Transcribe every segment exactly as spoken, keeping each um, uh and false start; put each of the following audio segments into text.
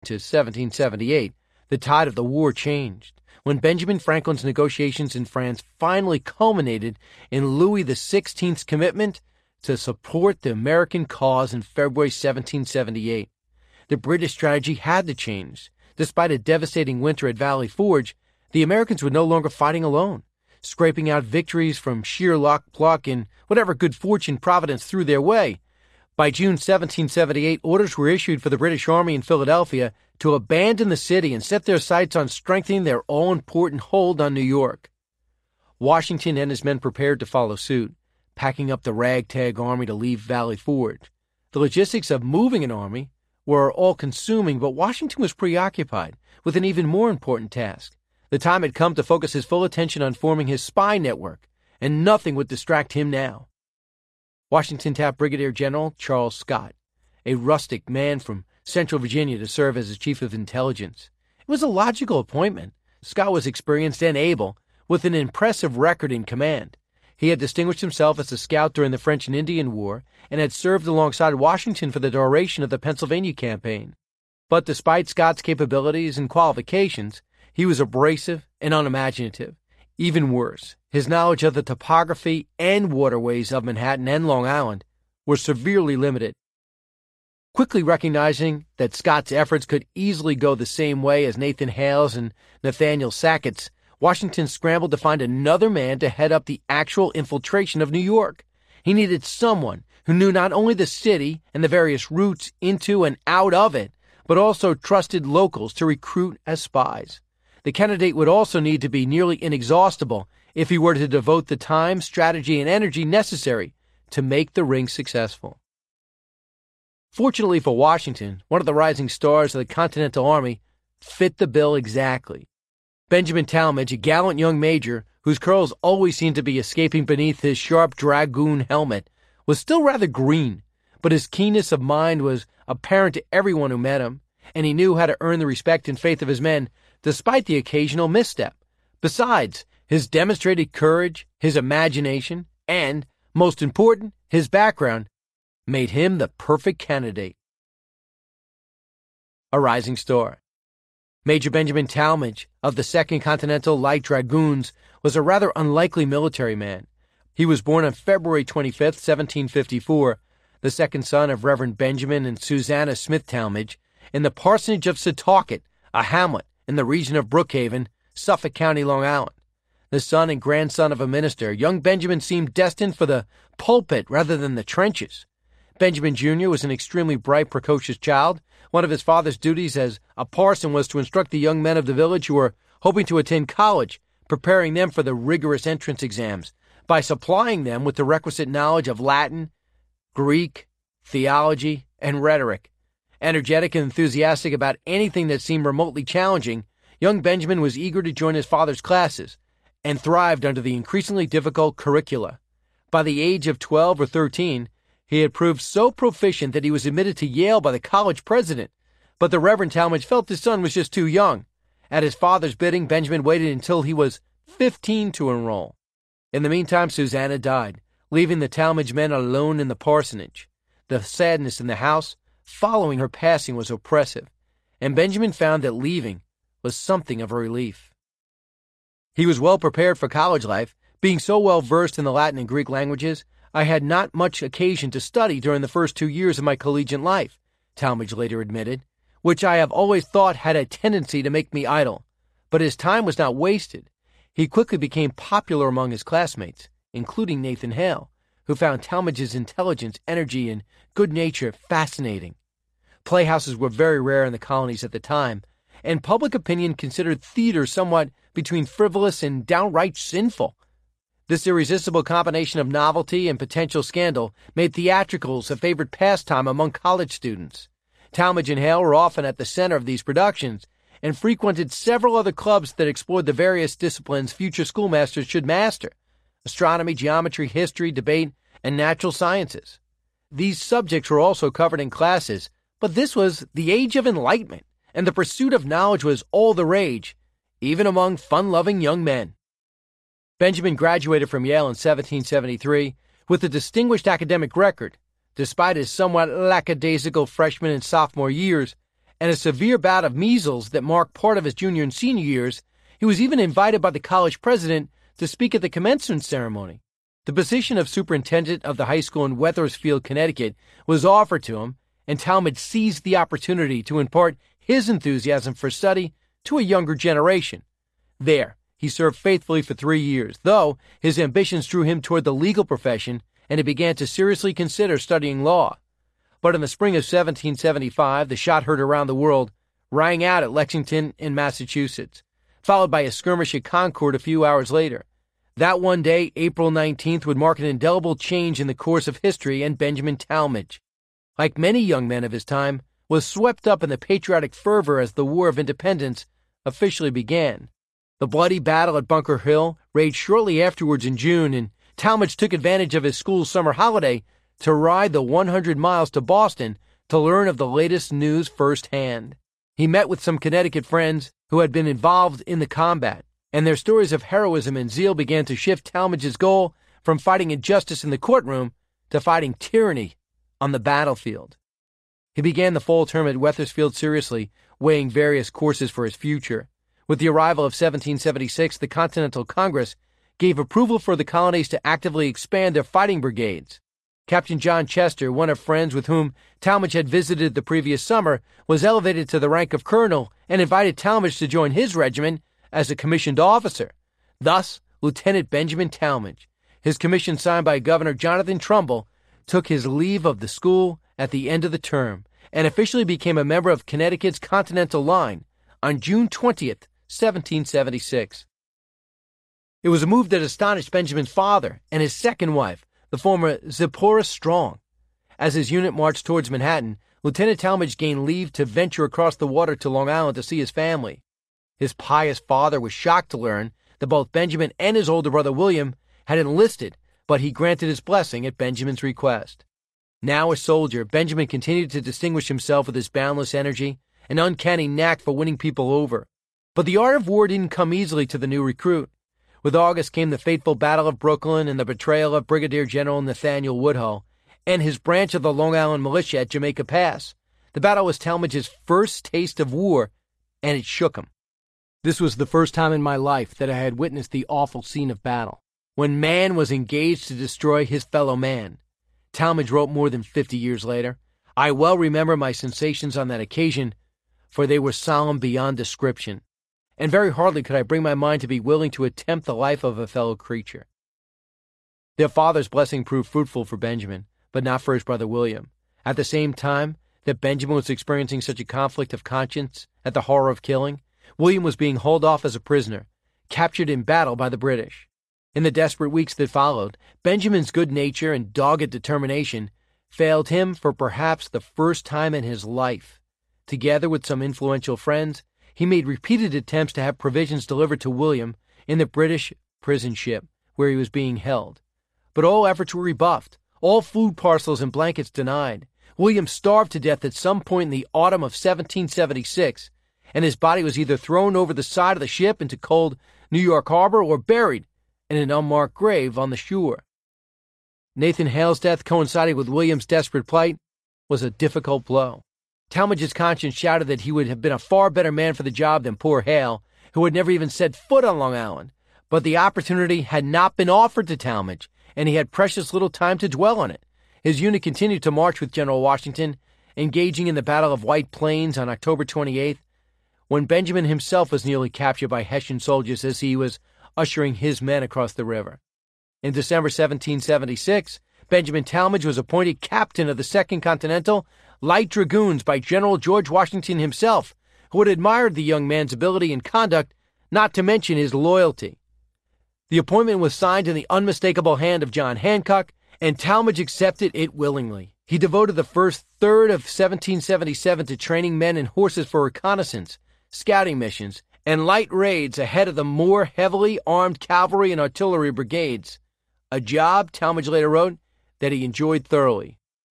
to seventeen seventy-eight, the tide of the war changed when Benjamin Franklin's negotiations in France finally culminated in Louis the sixteenth's commitment to support the American cause in February seventeen seventy-eight. The British strategy had to change. Despite a devastating winter at Valley Forge, the Americans were no longer fighting alone, scraping out victories from sheer luck, pluck, and whatever good fortune Providence threw their way. By June seventeen seventy-eight, orders were issued for the British Army in Philadelphia to abandon the city and set their sights on strengthening their all-important hold on New York. Washington and his men prepared to follow suit, packing up the ragtag army to leave Valley Forge. The logistics of moving an army were all-consuming, but Washington was preoccupied with an even more important task. The time had come to focus his full attention on forming his spy network, and nothing would distract him now. Washington tapped Brigadier General Charles Scott, a rustic man from Central Virginia, to serve as his chief of intelligence. It was a logical appointment. Scott was experienced and able, with an impressive record in command. He had distinguished himself as a scout during the French and Indian War and had served alongside Washington for the duration of the Pennsylvania campaign. But despite Scott's capabilities and qualifications, he was abrasive and unimaginative. Even worse, his knowledge of the topography and waterways of Manhattan and Long Island were severely limited. Quickly recognizing that Scott's efforts could easily go the same way as Nathan Hale's and Nathaniel Sackett's, Washington scrambled to find another man to head up the actual infiltration of New York. He needed someone who knew not only the city and the various routes into and out of it, but also trusted locals to recruit as spies. The candidate would also need to be nearly inexhaustible if he were to devote the time, strategy, and energy necessary to make the ring successful. Fortunately for Washington, one of the rising stars of the Continental Army fit the bill exactly. Benjamin Talmadge, a gallant young major whose curls always seemed to be escaping beneath his sharp dragoon helmet, was still rather green, but his keenness of mind was apparent to everyone who met him, and he knew how to earn the respect and faith of his men despite the occasional misstep. Besides, his demonstrated courage, his imagination, and, most important, his background, made him the perfect candidate. A rising star. Major Benjamin Talmadge of the second Continental Light Dragoons was a rather unlikely military man. He was born on February twenty-fifth, seventeen fifty-four, the second son of Reverend Benjamin and Susanna Smith Talmadge, in the parsonage of Setauket, a hamlet in the region of Brookhaven, Suffolk County, Long Island. The son and grandson of a minister, young Benjamin seemed destined for the pulpit rather than the trenches. Benjamin Junior was an extremely bright, precocious child. One of his father's duties as a parson was to instruct the young men of the village who were hoping to attend college, preparing them for the rigorous entrance exams by supplying them with the requisite knowledge of Latin, Greek, theology, and rhetoric. Energetic and enthusiastic about anything that seemed remotely challenging, young Benjamin was eager to join his father's classes and thrived under the increasingly difficult curricula. By the age of twelve or thirteen, he had proved so proficient that he was admitted to Yale by the college president, but the Reverend Talmadge felt his son was just too young. At his father's bidding, Benjamin waited until he was fifteen to enroll. In the meantime, Susanna died, leaving the Talmadge men alone in the parsonage. The sadness in the house following her passing was oppressive, and Benjamin found that leaving was something of a relief. He was well prepared for college life. Being so well versed in the Latin and Greek languages, I had not much occasion to study during the first two years of my collegiate life, Talmadge later admitted, which I have always thought had a tendency to make me idle. But his time was not wasted. He quickly became popular among his classmates, including Nathan Hale, who found Talmadge's intelligence, energy, and good nature fascinating. Playhouses were very rare in the colonies at the time, and public opinion considered theater somewhat between frivolous and downright sinful. This irresistible combination of novelty and potential scandal made theatricals a favorite pastime among college students. Talmadge and Hale were often at the center of these productions and frequented several other clubs that explored the various disciplines future schoolmasters should master: astronomy, geometry, history, debate, and natural sciences. These subjects were also covered in classes, but this was the age of enlightenment, and the pursuit of knowledge was all the rage, even among fun-loving young men. Benjamin graduated from Yale in seventeen seventy-three with a distinguished academic record, despite his somewhat lackadaisical freshman and sophomore years, and a severe bout of measles that marked part of his junior and senior years, he was even invited by the college president to speak at the commencement ceremony. The position of superintendent of the high school in Wethersfield, Connecticut, was offered to him, and Talmadge seized the opportunity to impart his enthusiasm for study to a younger generation. There, he served faithfully for three years, though his ambitions drew him toward the legal profession, and he began to seriously consider studying law. But in the spring of seventeen seventy-five, the shot heard around the world rang out at Lexington in Massachusetts, followed by a skirmish at Concord a few hours later. That one day, April nineteenth, would mark an indelible change in the course of history, and Benjamin Talmadge, like many young men of his time, was swept up in the patriotic fervor as the War of Independence officially began. The bloody battle at Bunker Hill raged shortly afterwards in June, and Talmadge took advantage of his school's summer holiday to ride the one hundred miles to Boston to learn of the latest news firsthand. He met with some Connecticut friends who had been involved in the combat, and their stories of heroism and zeal began to shift Talmadge's goal from fighting injustice in the courtroom to fighting tyranny on the battlefield. He began the fall term at Wethersfield seriously, weighing various courses for his future. With the arrival of seventeen seventy-six, the Continental Congress gave approval for the colonies to actively expand their fighting brigades. Captain John Chester, one of friends with whom Talmadge had visited the previous summer, was elevated to the rank of colonel and invited Talmadge to join his regiment as a commissioned officer. Thus, Lieutenant Benjamin Talmadge, his commission signed by Governor Jonathan Trumbull, took his leave of the school at the end of the term and officially became a member of Connecticut's Continental Line on June twentieth, seventeen seventy-six. It was a move that astonished Benjamin's father and his second wife, the former Zipporah Strong. As his unit marched towards Manhattan, Lieutenant Talmadge gained leave to venture across the water to Long Island to see his family. His pious father was shocked to learn that both Benjamin and his older brother William had enlisted, but he granted his blessing at Benjamin's request. Now a soldier, Benjamin continued to distinguish himself with his boundless energy, an uncanny knack for winning people over. But the art of war didn't come easily to the new recruit. With August came the fateful Battle of Brooklyn and the betrayal of Brigadier General Nathaniel Woodhull and his branch of the Long Island Militia at Jamaica Pass. The battle was Talmadge's first taste of war, and it shook him. This was the first time in my life that I had witnessed the awful scene of battle, when man was engaged to destroy his fellow man. Talmadge wrote more than fifty years later, "I well remember my sensations on that occasion, for they were solemn beyond description, and very hardly could I bring my mind to be willing to attempt the life of a fellow creature." Their father's blessing proved fruitful for Benjamin, but not for his brother William. At the same time that Benjamin was experiencing such a conflict of conscience at the horror of killing, William was being hauled off as a prisoner, captured in battle by the British. In the desperate weeks that followed, Benjamin's good nature and dogged determination failed him for perhaps the first time in his life. Together with some influential friends, he made repeated attempts to have provisions delivered to William in the British prison ship where he was being held. But all efforts were rebuffed, all food parcels and blankets denied. William starved to death at some point in the autumn of seventeen seventy-six, and his body was either thrown over the side of the ship into cold New York Harbor or buried in an unmarked grave on the shore. Nathan Hale's death, coinciding with William's desperate plight, was a difficult blow. Talmadge's conscience shouted that he would have been a far better man for the job than poor Hale, who had never even set foot on Long Island. But the opportunity had not been offered to Talmadge, and he had precious little time to dwell on it. His unit continued to march with General Washington, engaging in the Battle of White Plains on October twenty-eighth, when Benjamin himself was nearly captured by Hessian soldiers as he was ushering his men across the river. In December seventeen seventy-six, Benjamin Talmadge was appointed captain of the Second Continental Light Dragoons by General George Washington himself, who had admired the young man's ability and conduct, not to mention his loyalty. The appointment was signed in the unmistakable hand of John Hancock, and Talmadge accepted it willingly. He devoted the first third of seventeen seventy-seven to training men and horses for reconnaissance, scouting missions, and light raids ahead of the more heavily armed cavalry and artillery brigades, a job, Talmadge later wrote, that he enjoyed thoroughly.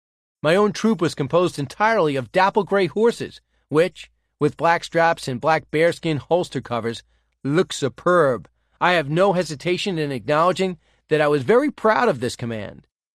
My own troop was composed entirely of dapple-gray horses, which, with black straps and black bearskin holster covers, looked superb. I have no hesitation in acknowledging that I was very proud of this command.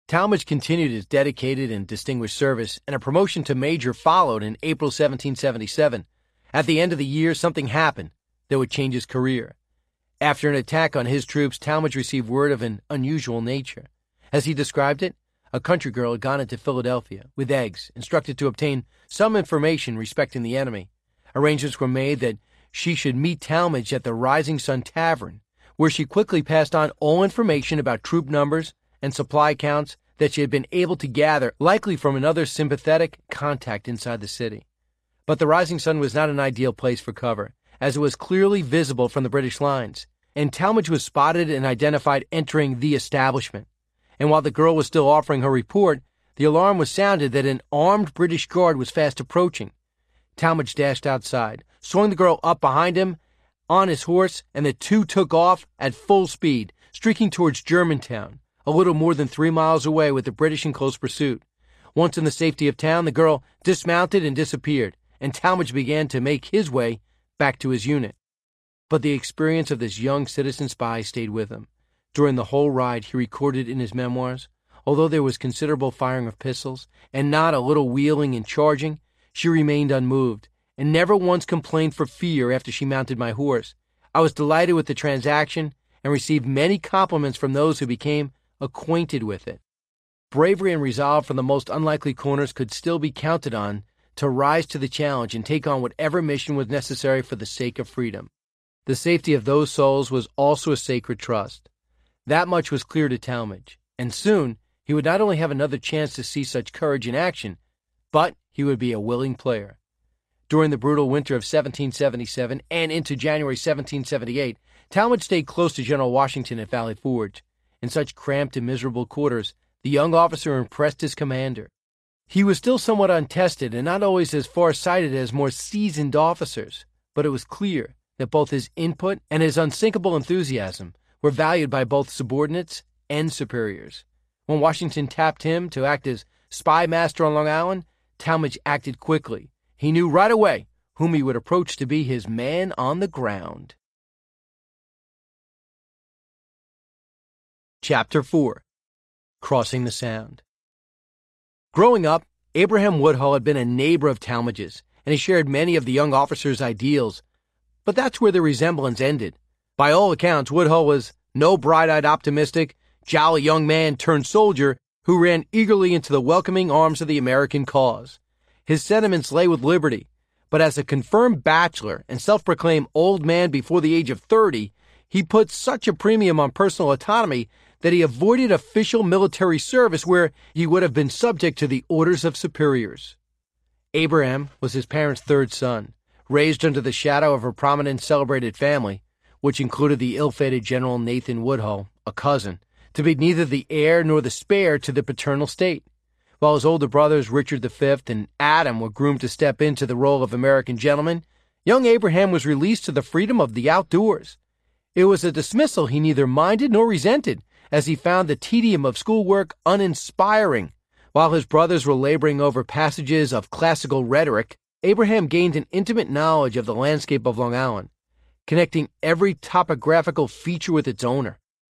Talmadge continued his dedicated and distinguished service, and a promotion to major followed in April seventeen seventy-seven. At the end of the year, something happened that would change his career. After an attack on his troops, Talmadge received word of an unusual nature. As he described it, a country girl had gone into Philadelphia with eggs, instructed to obtain some information respecting the enemy. Arrangements were made that she should meet Talmadge at the Rising Sun Tavern, where she quickly passed on all information about troop numbers and supply counts that she had been able to gather, likely from another sympathetic contact inside the city. But the Rising Sun was not an ideal place for cover, as it was clearly visible from the British lines, and Talmadge was spotted and identified entering the establishment. And while the girl was still offering her report, the alarm was sounded that an armed British guard was fast approaching. Talmadge dashed outside, swung the girl up behind him on his horse, and the two took off at full speed, streaking towards Germantown, a little more than three miles away, with the British in close pursuit. Once in the safety of town, the girl dismounted and disappeared, and Talmadge began to make his way back to his unit. But the experience of this young citizen spy stayed with him. During the whole ride, he recorded in his memoirs, although there was considerable firing of pistols, and not a little wheeling and charging, she remained unmoved, and never once complained for fear after she mounted my horse. I was delighted with the transaction, and received many compliments from those who became acquainted with it. Bravery and resolve from the most unlikely corners could still be counted on to rise to the challenge and take on whatever mission was necessary for the sake of freedom. The safety of those souls was also a sacred trust. That much was clear to Talmadge, and soon he would not only have another chance to see such courage in action, but he would be a willing player. During the brutal winter of seventeen seventy-seven and into January seventeen seventy-eight, Talmadge stayed close to General Washington at Valley Forge. In such cramped and miserable quarters, the young officer impressed his commander. He was still somewhat untested and not always as far-sighted as more seasoned officers, but it was clear that both his input and his unsinkable enthusiasm were valued by both subordinates and superiors. When Washington tapped him to act as spy master on Long Island, Talmadge acted quickly. He knew right away whom he would approach to be his man on the ground. Chapter four. Crossing the Sound. Growing up, Abraham Woodhull had been a neighbor of Talmadge's, and he shared many of the young officer's ideals. But that's where the resemblance ended. By all accounts, Woodhull was no bright-eyed, optimistic, jolly young man turned soldier who ran eagerly into the welcoming arms of the American cause. His sentiments lay with liberty, but as a confirmed bachelor and self-proclaimed old man before the age of thirty, he put such a premium on personal autonomy that he avoided official military service where he would have been subject to the orders of superiors. Abraham was his parents' third son, raised under the shadow of a prominent celebrated family, which included the ill-fated General Nathan Woodhull, a cousin, to be neither the heir nor the spare to the paternal state. While his older brothers Richard the Fifth and Adam were groomed to step into the role of American gentlemen, young Abraham was released to the freedom of the outdoors. It was a dismissal he neither minded nor resented, as he found the tedium of schoolwork uninspiring. While his brothers were laboring over passages of classical rhetoric, Abraham gained an intimate knowledge of the landscape of Long Island, connecting every topographical feature with its owner.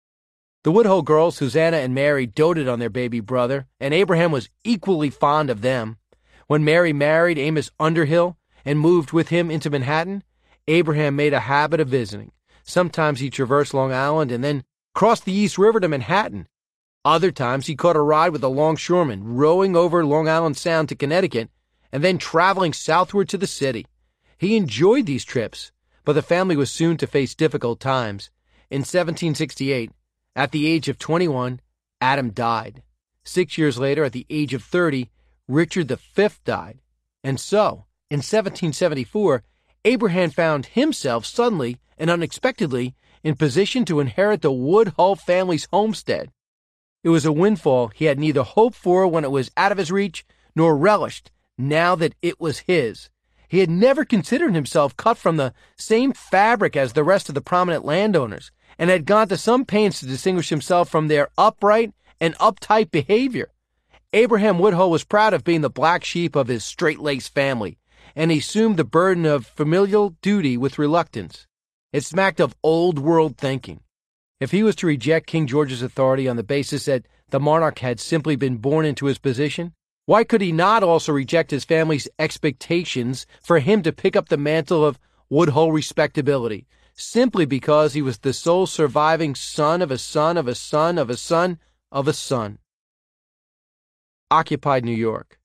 The Woodhull girls, Susanna and Mary, doted on their baby brother, and Abraham was equally fond of them. When Mary married Amos Underhill and moved with him into Manhattan, Abraham made a habit of visiting. Sometimes he traversed Long Island and then crossed the East River to Manhattan. Other times he caught a ride with a longshoreman, rowing over Long Island Sound to Connecticut and then traveling southward to the city. He enjoyed these trips, but the family was soon to face difficult times. In seventeen sixty-eight, at the age of twenty-one, Adam died. Six years later, at the age of thirty, Richard the Fifth died. And so, in seventeen seventy-four, Abraham found himself suddenly and unexpectedly in position to inherit the Woodhull family's homestead. It was a windfall he had neither hoped for when it was out of his reach, nor relished now that it was his. He had never considered himself cut from the same fabric as the rest of the prominent landowners, and had gone to some pains to distinguish himself from their upright and uptight behavior. Abraham Woodhull was proud of being the black sheep of his straight-laced family, and he assumed the burden of familial duty with reluctance. It smacked of old-world thinking. If he was to reject King George's authority on the basis that the monarch had simply been born into his position? Why could he not also reject his family's expectations for him to pick up the mantle of Woodhull respectability, simply because he was the sole surviving son of a son of a son of a son of a son? Occupied New York.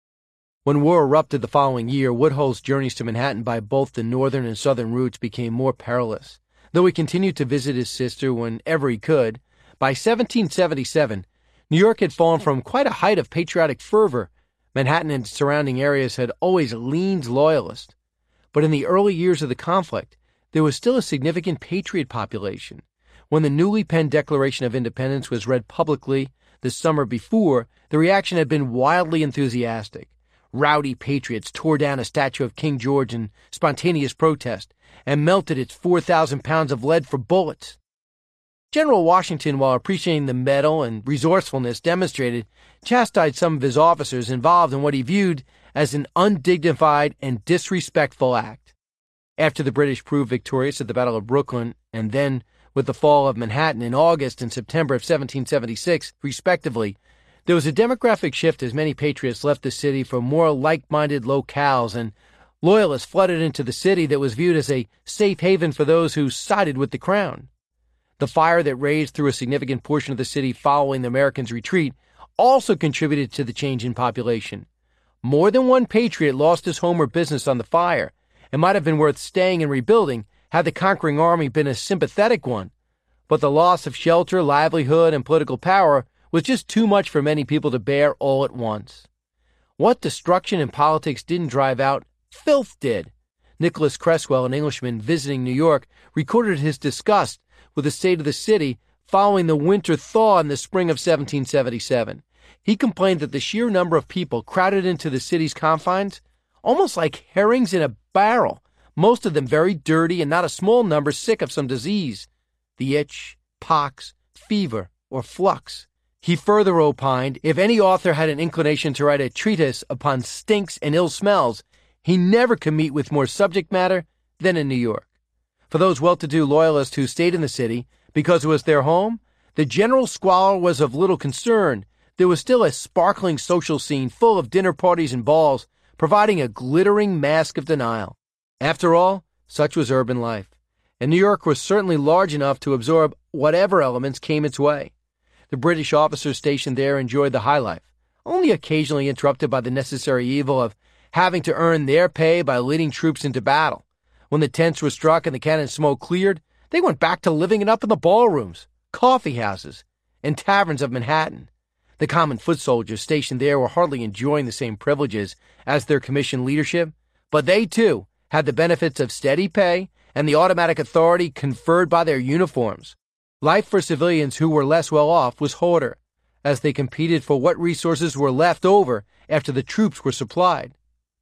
When war erupted the following year, Woodhull's journeys to Manhattan by both the northern and southern routes became more perilous. Though he continued to visit his sister whenever he could, by seventeen seventy-seven, New York had fallen from quite a height of patriotic fervor. Manhattan and surrounding areas had always leaned loyalist. But in the early years of the conflict, there was still a significant patriot population. When the newly penned Declaration of Independence was read publicly the summer before, the reaction had been wildly enthusiastic. Rowdy patriots tore down a statue of King George in spontaneous protest and melted its four thousand pounds of lead for bullets. General Washington, while appreciating the mettle and resourcefulness demonstrated, chastised some of his officers involved in what he viewed as an undignified and disrespectful act. After the British proved victorious at the Battle of Brooklyn, and then with the fall of Manhattan in August and September of seventeen seventy-six, respectively, there was a demographic shift as many patriots left the city for more like-minded locales, and loyalists flooded into the city that was viewed as a safe haven for those who sided with the crown. The fire that raged through a significant portion of the city following the Americans' retreat also contributed to the change in population. More than one patriot lost his home or business on the fire. It might have been worth staying and rebuilding had the conquering army been a sympathetic one. But the loss of shelter, livelihood, and political power was just too much for many people to bear all at once. What destruction in politics didn't drive out, filth did. Nicholas Creswell, an Englishman visiting New York, recorded his disgust with the state of the city following the winter thaw in the spring of seventeen seventy-seven. He complained that the sheer number of people crowded into the city's confines, almost like herrings in a barrel, most of them very dirty and not a small number sick of some disease, the itch, pox, fever, or flux. He further opined, if any author had an inclination to write a treatise upon stinks and ill smells, he never could meet with more subject matter than in New York. For those well-to-do loyalists who stayed in the city because it was their home, the general squalor was of little concern. There was still a sparkling social scene full of dinner parties and balls, providing a glittering mask of denial. After all, such was urban life, and New York was certainly large enough to absorb whatever elements came its way. The British officers stationed there enjoyed the high life, only occasionally interrupted by the necessary evil of having to earn their pay by leading troops into battle. When the tents were struck and the cannon smoke cleared, they went back to living it up in the ballrooms, coffee houses, and taverns of Manhattan. The common foot soldiers stationed there were hardly enjoying the same privileges as their commissioned leadership, but they, too, had the benefits of steady pay and the automatic authority conferred by their uniforms. Life for civilians who were less well off was harder, as they competed for what resources were left over after the troops were supplied.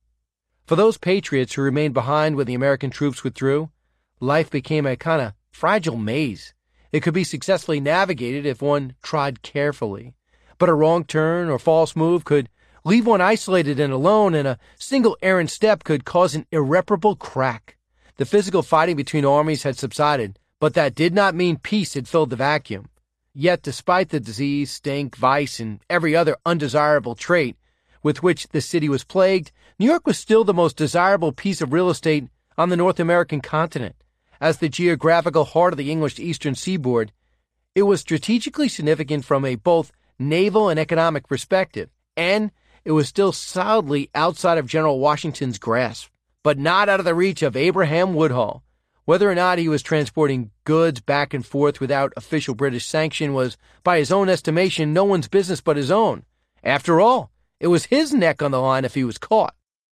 For those patriots who remained behind when the American troops withdrew, life became a kind of fragile maze. It could be successfully navigated if one trod carefully, but a wrong turn or false move could leave one isolated and alone, and a single errant step could cause an irreparable crack. The physical fighting between armies had subsided, but that did not mean peace had filled the vacuum. Yet, despite the disease, stink, vice, and every other undesirable trait with which the city was plagued, New York was still the most desirable piece of real estate on the North American continent. As the geographical heart of the English eastern seaboard, it was strategically significant from a both naval and economic perspective, and it was still solidly outside of General Washington's grasp, but not out of the reach of Abraham Woodhull. Whether or not he was transporting goods back and forth without official British sanction was, by his own estimation, no one's business but his own. After all, it was his neck on the line if he was caught.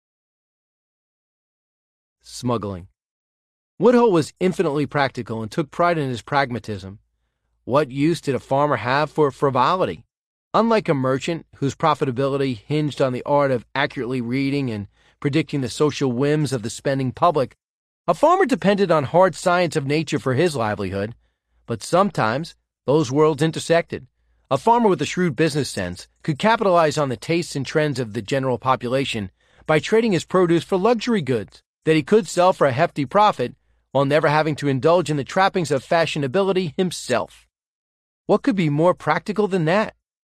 Smuggling. Woodhull was infinitely practical and took pride in his pragmatism. What use did a farmer have for frivolity? Unlike a merchant, whose profitability hinged on the art of accurately reading and predicting the social whims of the spending public, a farmer depended on hard science of nature for his livelihood. But sometimes those worlds intersected. A farmer with a shrewd business sense could capitalize on the tastes and trends of the general population by trading his produce for luxury goods that he could sell for a hefty profit while never having to indulge in the trappings of fashionability himself. What could be more practical than that?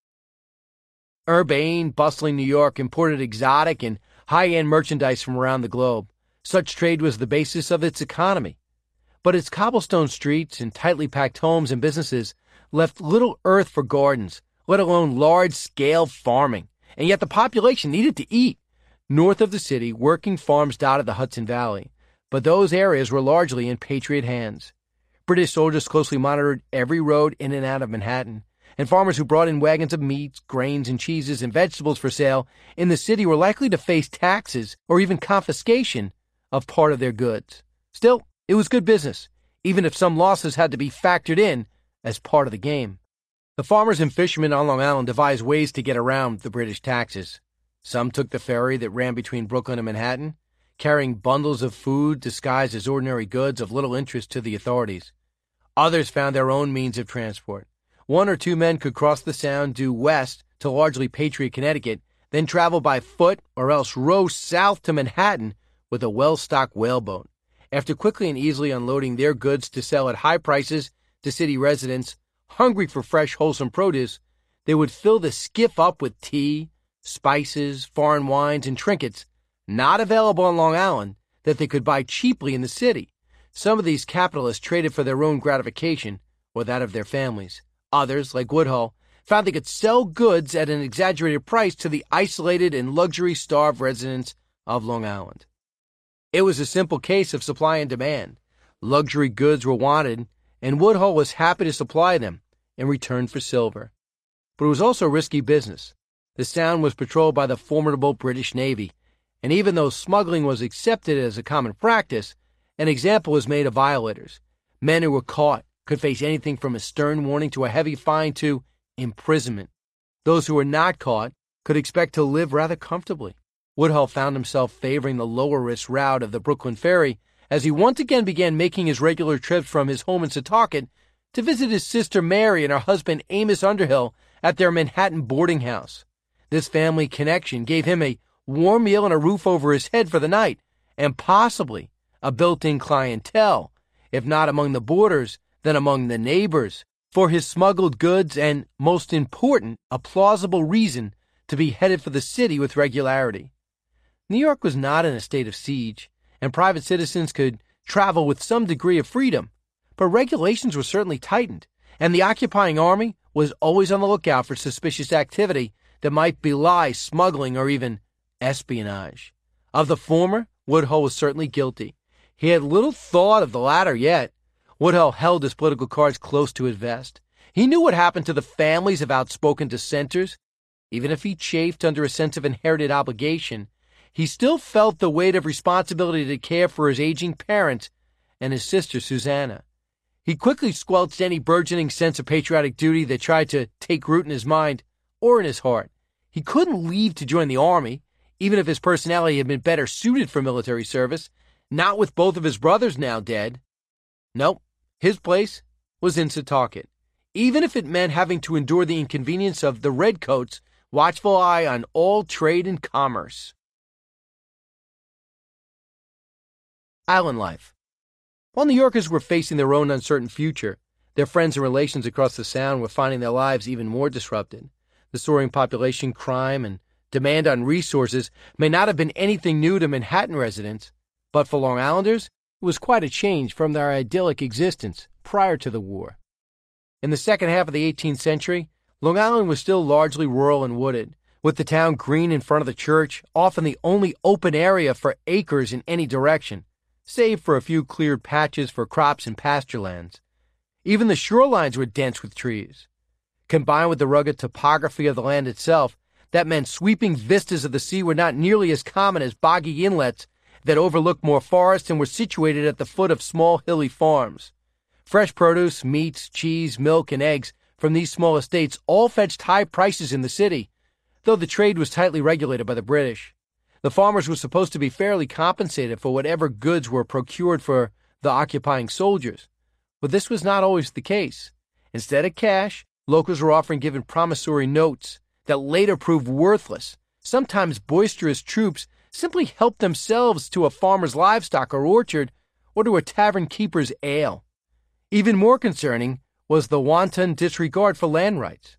Urbane, bustling New York imported exotic and high-end merchandise from around the globe. Such trade was the basis of its economy. But its cobblestone streets and tightly packed homes and businesses left little earth for gardens, let alone large-scale farming. And yet the population needed to eat. North of the city, working farms dotted the Hudson Valley, but those areas were largely in Patriot hands. British soldiers closely monitored every road in and out of Manhattan, and farmers who brought in wagons of meats, grains, and cheeses and vegetables for sale in the city were likely to face taxes or even confiscation of part of their goods. Still, it was good business, even if some losses had to be factored in as part of the game. The farmers and fishermen on Long Island devised ways to get around the British taxes. Some took the ferry that ran between Brooklyn and Manhattan, carrying bundles of food disguised as ordinary goods of little interest to the authorities. Others found their own means of transport. One or two men could cross the Sound due west to largely Patriot Connecticut, then travel by foot or else row south to Manhattan with a well-stocked whaleboat. After quickly and easily unloading their goods to sell at high prices to city residents hungry for fresh, wholesome produce, they would fill the skiff up with tea, spices, foreign wines, and trinkets not available on Long Island that they could buy cheaply in the city. Some of these capitalists traded for their own gratification or that of their families. Others, like Woodhull, found they could sell goods at an exaggerated price to the isolated and luxury-starved residents of Long Island. It was a simple case of supply and demand. Luxury goods were wanted, and Woodhull was happy to supply them in return for silver. But it was also risky business. The Sound was patrolled by the formidable British Navy, and even though smuggling was accepted as a common practice, an example was made of violators. Men who were caught could face anything from a stern warning to a heavy fine to imprisonment. Those who were not caught could expect to live rather comfortably. Woodhull found himself favoring the lower-risk route of the Brooklyn Ferry as he once again began making his regular trips from his home in Setauket to visit his sister Mary and her husband Amos Underhill at their Manhattan boarding house. This family connection gave him a warm meal and a roof over his head for the night, and possibly a built-in clientele, if not among the boarders, then among the neighbors, for his smuggled goods and, most important, a plausible reason to be headed for the city with regularity. New York was not in a state of siege, and private citizens could travel with some degree of freedom, but regulations were certainly tightened, and the occupying army was always on the lookout for suspicious activity that might belie smuggling or even espionage. Of the former, Woodhull was certainly guilty. He had little thought of the latter yet. Woodhull held his political cards close to his vest. He knew what happened to the families of outspoken dissenters. Even if he chafed under a sense of inherited obligation, he still felt the weight of responsibility to care for his aging parents and his sister Susanna. He quickly squelched any burgeoning sense of patriotic duty that tried to take root in his mind or in his heart. He couldn't leave to join the army, even if his personality had been better suited for military service, not with both of his brothers now dead. Nope, his place was in Setauket, even if it meant having to endure the inconvenience of the redcoats' watchful eye on all trade and commerce. Island life. While New Yorkers were facing their own uncertain future, their friends and relations across the Sound were finding their lives even more disrupted. The soaring population, crime, and demand on resources may not have been anything new to Manhattan residents, but for Long Islanders, it was quite a change from their idyllic existence prior to the war. In the second half of the eighteenth century, Long Island was still largely rural and wooded, with the town green in front of the church, often the only open area for acres in any direction, save for a few cleared patches for crops and pasture lands. Even the shorelines were dense with trees. Combined with the rugged topography of the land itself, that meant sweeping vistas of the sea were not nearly as common as boggy inlets that overlooked more forest and were situated at the foot of small hilly farms. Fresh produce, meats, cheese, milk, and eggs from these small estates all fetched high prices in the city, though the trade was tightly regulated by the British. The farmers were supposed to be fairly compensated for whatever goods were procured for the occupying soldiers, but this was not always the case. Instead of cash, locals were often given promissory notes that later proved worthless. Sometimes boisterous troops simply helped themselves to a farmer's livestock or orchard or to a tavern keeper's ale. Even more concerning was the wanton disregard for land rights.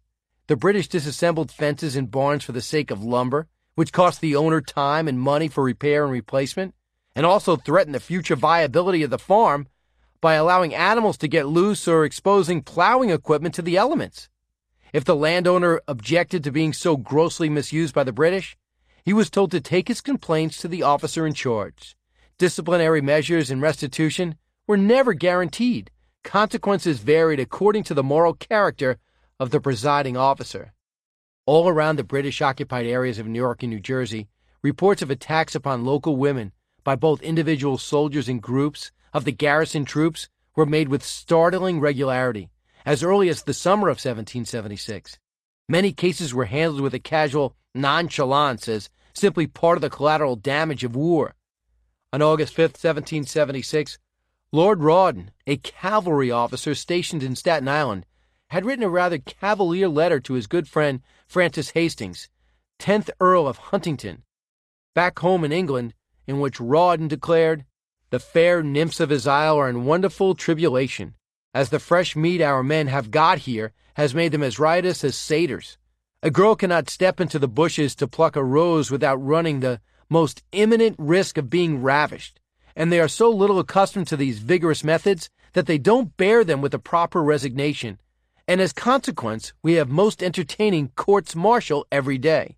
The British disassembled fences and barns for the sake of lumber, which cost the owner time and money for repair and replacement, and also threatened the future viability of the farm by allowing animals to get loose or exposing plowing equipment to the elements. If the landowner objected to being so grossly misused by the British, he was told to take his complaints to the officer in charge. Disciplinary measures and restitution were never guaranteed. Consequences varied according to the moral character of the presiding officer. All around the British-occupied areas of New York and New Jersey, reports of attacks upon local women by both individual soldiers and groups of the garrison troops were made with startling regularity, as early as the summer of seventeen seventy-six. Many cases were handled with a casual nonchalance as simply part of the collateral damage of war. On August fifth, seventeen seventy-six, Lord Rawdon, a cavalry officer stationed in Staten Island, had written a rather cavalier letter to his good friend Francis Hastings, tenth Earl of Huntington, back home in England, in which Rawdon declared, "The fair nymphs of his isle are in wonderful tribulation, as the fresh meat our men have got here has made them as riotous as satyrs. A girl cannot step into the bushes to pluck a rose without running the most imminent risk of being ravished, and they are so little accustomed to these vigorous methods that they don't bear them with a proper resignation, and as consequence we have most entertaining courts-martial every day."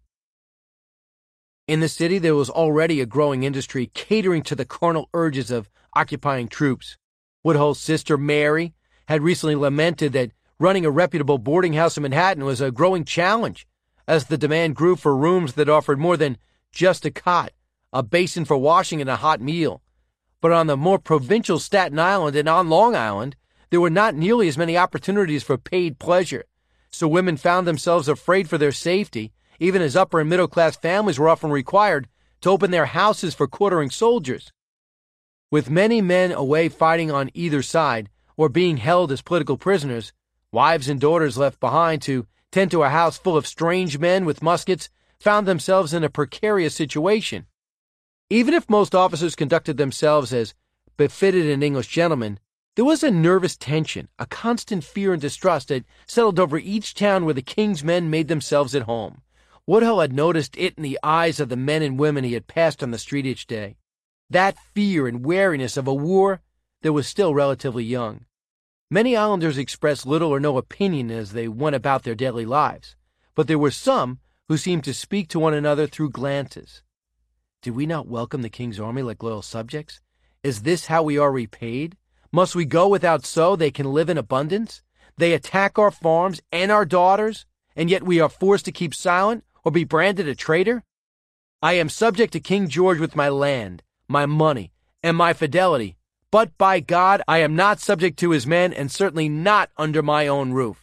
In the city there was already a growing industry catering to the carnal urges of occupying troops. Woodhull's sister Mary had recently lamented that running a reputable boarding house in Manhattan was a growing challenge, as the demand grew for rooms that offered more than just a cot, a basin for washing, and a hot meal. But on the more provincial Staten Island and on Long Island, there were not nearly as many opportunities for paid pleasure, so women found themselves afraid for their safety, even as upper and middle-class families were often required to open their houses for quartering soldiers. With many men away fighting on either side or being held as political prisoners, wives and daughters left behind to tend to a house full of strange men with muskets found themselves in a precarious situation. Even if most officers conducted themselves as befitted an English gentleman, there was a nervous tension, a constant fear and distrust that settled over each town where the king's men made themselves at home. Woodhull had noticed it in the eyes of the men and women he had passed on the street each day. That fear and wariness of a war that was still relatively young. Many islanders expressed little or no opinion as they went about their daily lives, but there were some who seemed to speak to one another through glances. Did we not welcome the king's army like loyal subjects? Is this how we are repaid? Must we go without so they can live in abundance? They attack our farms and our daughters, and yet we are forced to keep silent or be branded a traitor? I am subject to King George with my land, my money, and my fidelity, but by God, I am not subject to his men and certainly not under my own roof.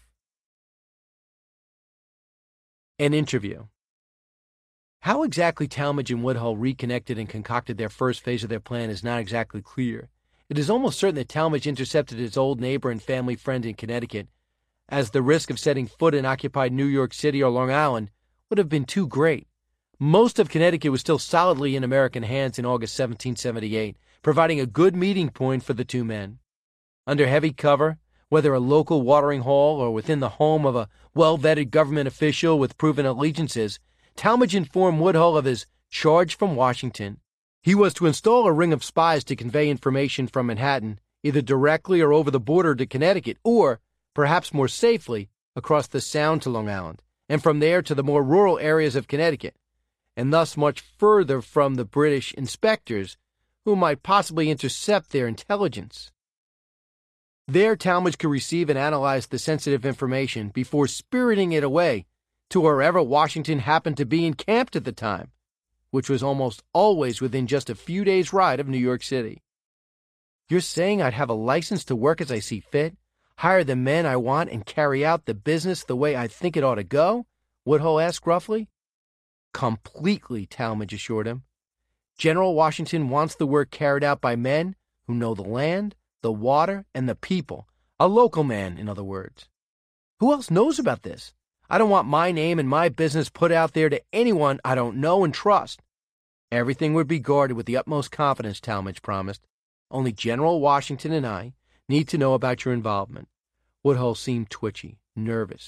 An interview. How exactly Talmadge and Woodhull reconnected and concocted their first phase of their plan is not exactly clear. It is almost certain that Talmadge intercepted his old neighbor and family friend in Connecticut, as the risk of setting foot in occupied New York City or Long Island would have been too great. Most of Connecticut was still solidly in American hands in August seventeen seventy-eight, providing a good meeting point for the two men. Under heavy cover, whether a local watering hole or within the home of a well-vetted government official with proven allegiances, Talmadge informed Woodhull of his charge from Washington. He was to install a ring of spies to convey information from Manhattan, either directly or over the border to Connecticut, or, perhaps more safely, across the Sound to Long Island, and from there to the more rural areas of Connecticut, and thus much further from the British inspectors who might possibly intercept their intelligence. There, Talmadge could receive and analyze the sensitive information before spiriting it away to wherever Washington happened to be encamped at the time, which was almost always within just a few days' ride of New York City. You're saying I'd have a license to work as I see fit, hire the men I want, and carry out the business the way I think it ought to go? Woodhull asked gruffly. Completely, Talmadge assured him. General Washington wants the work carried out by men who know the land, the water, and the people. A local man, in other words. Who else knows about this? I don't want my name and my business put out there to anyone I don't know and trust. Everything would be guarded with the utmost confidence, Talmadge promised. Only General Washington and I need to know about your involvement. Woodhull seemed twitchy, nervous.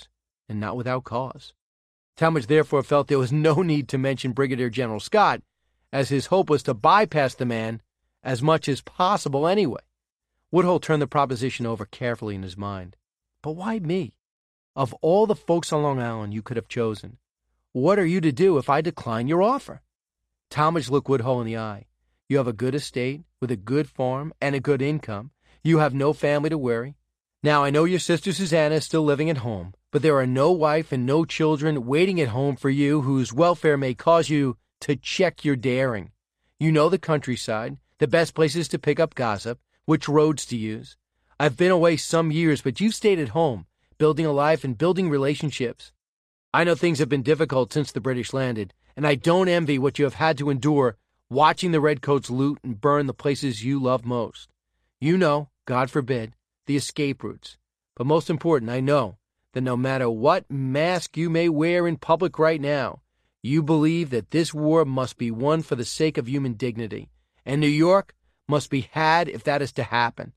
and not without cause. Talmadge therefore felt there was no need to mention Brigadier General Scott, as his hope was to bypass the man as much as possible anyway. Woodhull turned the proposition over carefully in his mind. But why me? Of all the folks on Long Island you could have chosen, what are you to do if I decline your offer? Talmadge looked Woodhull in the eye. You have a good estate with a good farm and a good income. You have no family to worry. Now, I know your sister Susanna is still living at home, but there are no wife and no children waiting at home for you whose welfare may cause you to check your daring. You know the countryside, the best places to pick up gossip, which roads to use. I've been away some years, but you've stayed at home, building a life and building relationships. I know things have been difficult since the British landed, and I don't envy what you have had to endure watching the Redcoats loot and burn the places you love most. You know, God forbid, the escape routes. But most important, I know that no matter what mask you may wear in public right now, you believe that this war must be won for the sake of human dignity, and New York must be had if that is to happen.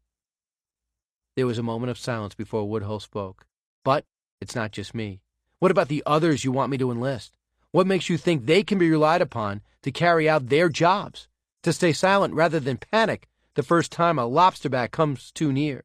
There was a moment of silence before Woodhull spoke. But it's not just me. What about the others you want me to enlist? What makes you think they can be relied upon to carry out their jobs, to stay silent rather than panic the first time a lobsterback comes too near?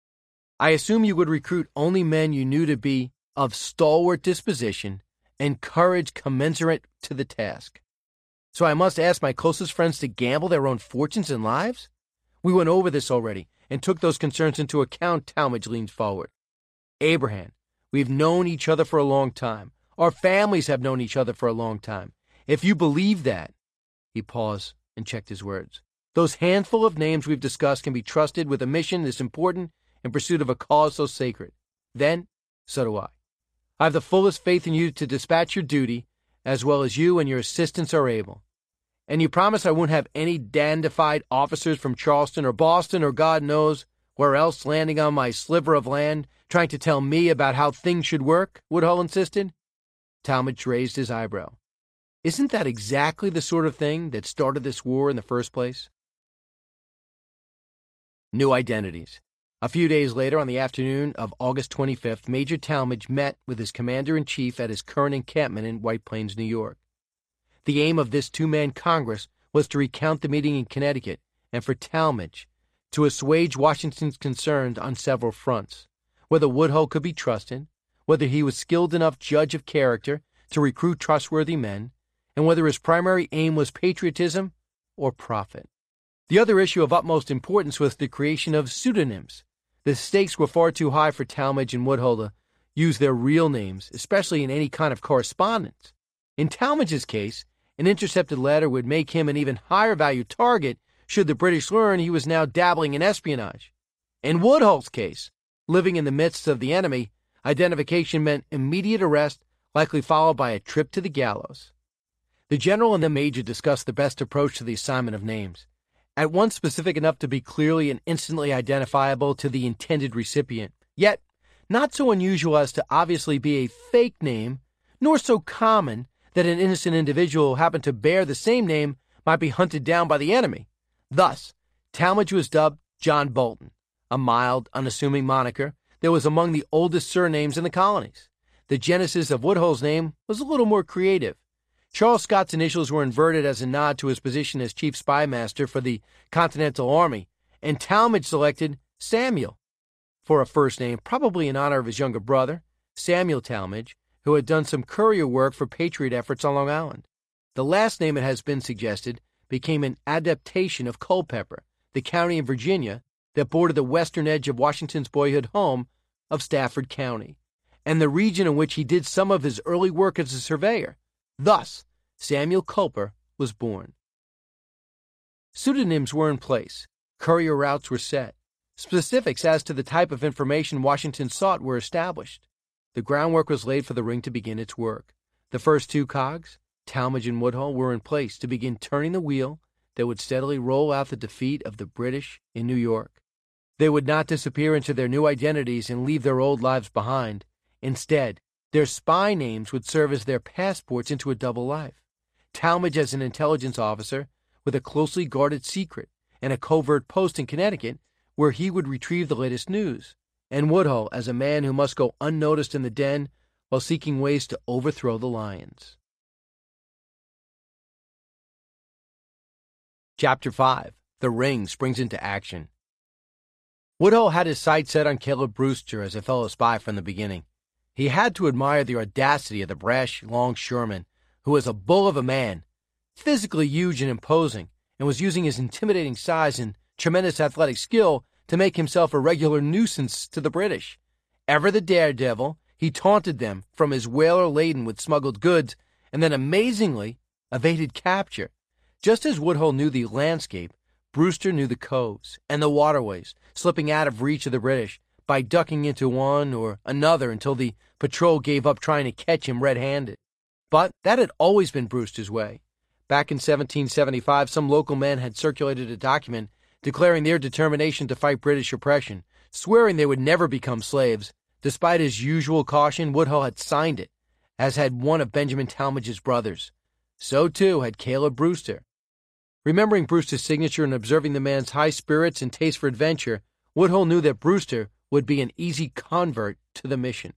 I assume you would recruit only men you knew to be of stalwart disposition and courage commensurate to the task. So I must ask my closest friends to gamble their own fortunes and lives? We went over this already and took those concerns into account. Talmadge leaned forward. Abraham, we've known each other for a long time. Our families have known each other for a long time. If you believe that, he paused and checked his words, those handful of names we've discussed can be trusted with a mission this important in pursuit of a cause so sacred. Then, so do I. I have the fullest faith in you to dispatch your duty as well as you and your assistants are able. And you promise I won't have any dandified officers from Charleston or Boston or God knows where else landing on my sliver of land trying to tell me about how things should work, Woodhull insisted. Talmadge raised his eyebrow. Isn't that exactly the sort of thing that started this war in the first place? New identities. A few days later, on the afternoon of August twenty-fifth, Major Talmadge met with his commander-in-chief at his current encampment in White Plains, New York. The aim of this two-man Congress was to recount the meeting in Connecticut and for Talmadge to assuage Washington's concerns on several fronts, whether Woodhull could be trusted, whether he was skilled enough judge of character to recruit trustworthy men, and whether his primary aim was patriotism or profit. The other issue of utmost importance was the creation of pseudonyms. The stakes were far too high for Talmadge and Woodhull to use their real names, especially in any kind of correspondence. In Talmadge's case, an intercepted letter would make him an even higher value target should the British learn he was now dabbling in espionage. In Woodhull's case, living in the midst of the enemy, identification meant immediate arrest, likely followed by a trip to the gallows. The general and the major discussed the best approach to the assignment of names, at once specific enough to be clearly and instantly identifiable to the intended recipient, yet not so unusual as to obviously be a fake name, nor so common that an innocent individual who happened to bear the same name might be hunted down by the enemy. Thus, Talmadge was dubbed John Bolton, a mild, unassuming moniker that was among the oldest surnames in the colonies. The genesis of Woodhull's name was a little more creative. Charles Scott's initials were inverted as a nod to his position as chief spy master for the Continental Army, and Talmadge selected Samuel for a first name, probably in honor of his younger brother, Samuel Talmadge, who had done some courier work for Patriot efforts on Long Island. The last name, it has been suggested, became an adaptation of Culpeper, the county in Virginia that bordered the western edge of Washington's boyhood home of Stafford County, and the region in which he did some of his early work as a surveyor. Thus, Samuel Culper was born. Pseudonyms were in place. Courier routes were set. Specifics as to the type of information Washington sought were established. The groundwork was laid for the ring to begin its work. The first two cogs, Talmadge and Woodhull, were in place to begin turning the wheel that would steadily roll out the defeat of the British in New York. They would not disappear into their new identities and leave their old lives behind. Instead, their spy names would serve as their passports into a double life. Talmadge as an intelligence officer with a closely guarded secret and a covert post in Connecticut where he would retrieve the latest news, and Woodhull as a man who must go unnoticed in the den while seeking ways to overthrow the Lions. Chapter five. The Ring springs into action. Woodhull had his sights set on Caleb Brewster as a fellow spy from the beginning. He had to admire the audacity of the brash longshoreman, who was a bull of a man, physically huge and imposing, and was using his intimidating size and tremendous athletic skill to make himself a regular nuisance to the British. Ever the daredevil, he taunted them from his whaler laden with smuggled goods, and then amazingly evaded capture. Just as Woodhull knew the landscape, Brewster knew the coves and the waterways, slipping out of reach of the British by ducking into one or another until the patrol gave up trying to catch him red-handed. But that had always been Brewster's way. Back in seventeen seventy-five, some local men had circulated a document declaring their determination to fight British oppression, swearing they would never become slaves. Despite his usual caution, Woodhull had signed it, as had one of Benjamin Talmadge's brothers. So, too, had Caleb Brewster. Remembering Brewster's signature and observing the man's high spirits and taste for adventure, Woodhull knew that Brewster would be an easy convert to the mission.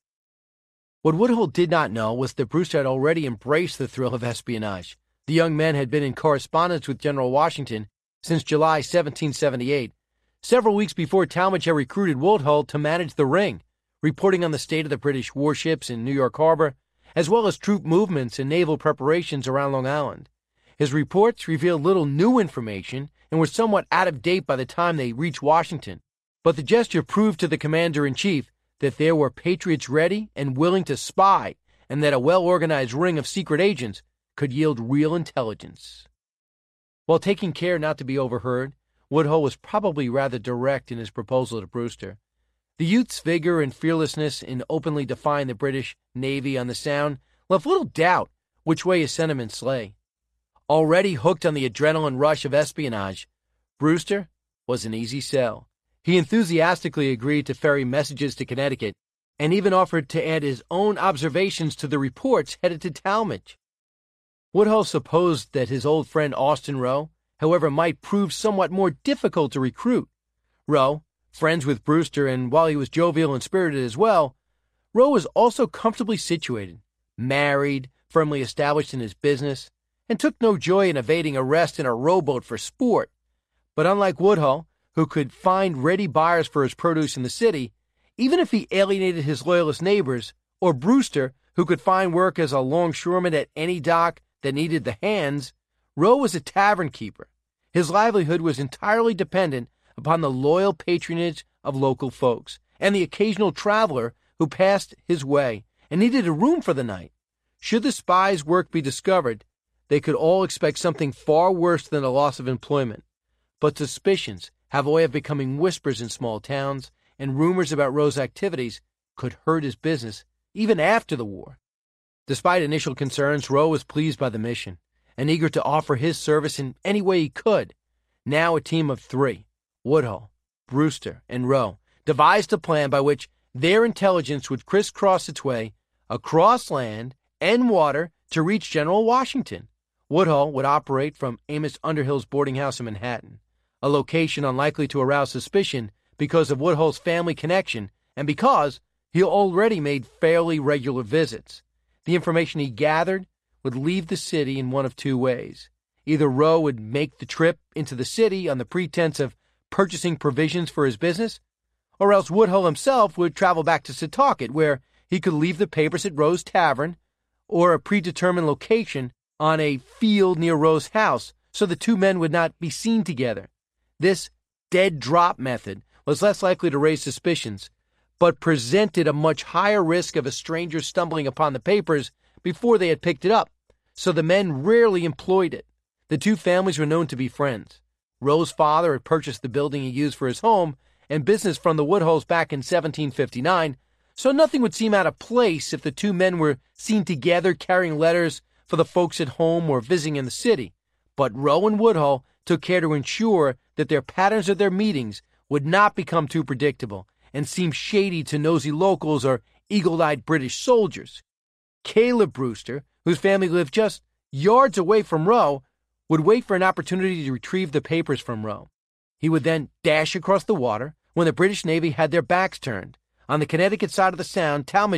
What Woodhull did not know was that Brewster had already embraced the thrill of espionage. The young man had been in correspondence with General Washington since July seventeen seventy-eight, several weeks before Talmadge had recruited Woodhull to manage the Ring, reporting on the state of the British warships in New York Harbor, as well as troop movements and naval preparations around Long Island. His reports revealed little new information and were somewhat out of date by the time they reached Washington, but the gesture proved to the commander-in-chief that there were patriots ready and willing to spy, and that a well-organized ring of secret agents could yield real intelligence. While taking care not to be overheard, Woodhull was probably rather direct in his proposal to Brewster. The youth's vigor and fearlessness in openly defying the British Navy on the Sound left little doubt which way his sentiments lay. Already hooked on the adrenaline rush of espionage, Brewster was an easy sell. He enthusiastically agreed to ferry messages to Connecticut and even offered to add his own observations to the reports headed to Talmadge. Woodhull supposed that his old friend Austin Roe, however, might prove somewhat more difficult to recruit. Roe, friends with Brewster, and while he was jovial and spirited as well, Roe was also comfortably situated, married, firmly established in his business, and took no joy in evading arrest in a rowboat for sport. But unlike Woodhull, who could find ready buyers for his produce in the city, even if he alienated his loyalist neighbors, or Brewster, who could find work as a longshoreman at any dock that needed the hands, Roe was a tavern keeper. His livelihood was entirely dependent upon the loyal patronage of local folks and the occasional traveler who passed his way and needed a room for the night. Should the spy's work be discovered, they could all expect something far worse than a loss of employment. But suspicions have a way of becoming whispers in small towns, and rumors about Roe's activities could hurt his business even after the war. Despite initial concerns, Roe was pleased by the mission and eager to offer his service in any way he could. Now a team of three, Woodhull, Brewster, and Roe, devised a plan by which their intelligence would crisscross its way across land and water to reach General Washington. Woodhull would operate from Amos Underhill's boarding house in Manhattan, a location unlikely to arouse suspicion because of Woodhull's family connection and because he already made fairly regular visits. The information he gathered would leave the city in one of two ways. Either Roe would make the trip into the city on the pretense of purchasing provisions for his business, or else Woodhull himself would travel back to Setauket, where he could leave the papers at Roe's Tavern or a predetermined location on a field near Roe's house so the two men would not be seen together. This dead drop method was less likely to raise suspicions, but presented a much higher risk of a stranger stumbling upon the papers before they had picked it up, so the men rarely employed it. The two families were known to be friends. Roe's father had purchased the building he used for his home and business from the Woodhulls back in seventeen fifty-nine, so nothing would seem out of place if the two men were seen together carrying letters for the folks at home or visiting in the city. But Roe and Woodhull took care to ensure that their patterns of their meetings would not become too predictable and seem shady to nosy locals or eagle-eyed British soldiers. Caleb Brewster, whose family lived just yards away from Roe, would wait for an opportunity to retrieve the papers from Roe. He would then dash across the water when the British Navy had their backs turned. On the Connecticut side of the Sound, Talmadge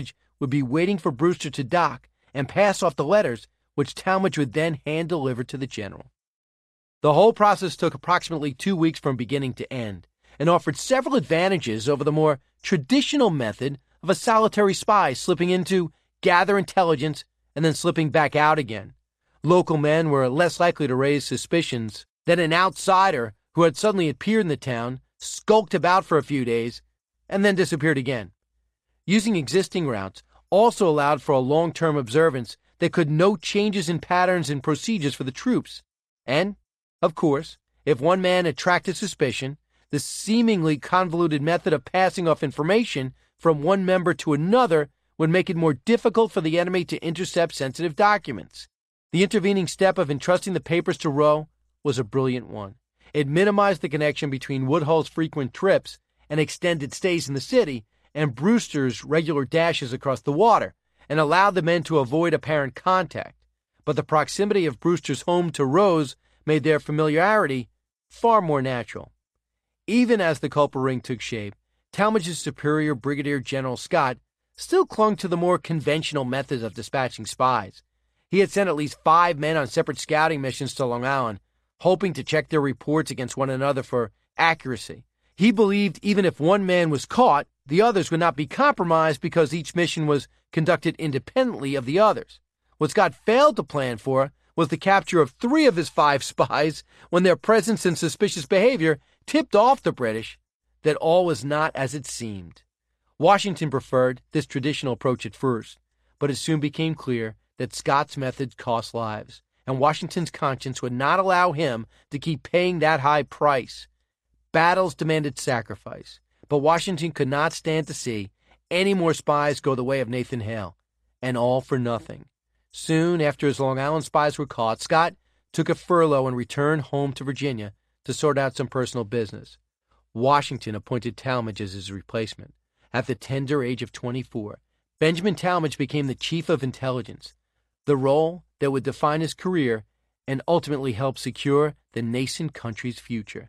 would be waiting for Brewster to dock and pass off the letters, which Talmadge would then hand-deliver to the general. The whole process took approximately two weeks from beginning to end and offered several advantages over the more traditional method of a solitary spy slipping into, gather intelligence, and then slipping back out again. Local men were less likely to raise suspicions than an outsider who had suddenly appeared in the town, skulked about for a few days, and then disappeared again. Using existing routes also allowed for a long-term observance that could note changes in patterns and procedures for the troops. And, of course, if one man attracted suspicion, the seemingly convoluted method of passing off information from one member to another would make it more difficult for the enemy to intercept sensitive documents. The intervening step of entrusting the papers to Rowe was a brilliant one. It minimized the connection between Woodhull's frequent trips and extended stays in the city and Brewster's regular dashes across the water, and allowed the men to avoid apparent contact. But the proximity of Brewster's home to Rowe's made their familiarity far more natural. Even as the Culper ring took shape, Talmadge's superior, Brigadier General Scott, still clung to the more conventional methods of dispatching spies. He had sent at least five men on separate scouting missions to Long Island, hoping to check their reports against one another for accuracy. He believed even if one man was caught, the others would not be compromised because each mission was conducted independently of the others. What Scott failed to plan for was the capture of three of his five spies when their presence and suspicious behavior tipped off the British that all was not as it seemed. Washington preferred this traditional approach at first, but it soon became clear that Scott's methods cost lives, and Washington's conscience would not allow him to keep paying that high price. Battles demanded sacrifice, but Washington could not stand to see any more spies go the way of Nathan Hale, and all for nothing. Soon after his Long Island spies were caught, Scott took a furlough and returned home to Virginia to sort out some personal business. Washington appointed Talmadge as his replacement. At the tender age of twenty-four, Benjamin Talmadge became the Chief of Intelligence, the role that would define his career and ultimately help secure the nascent country's future.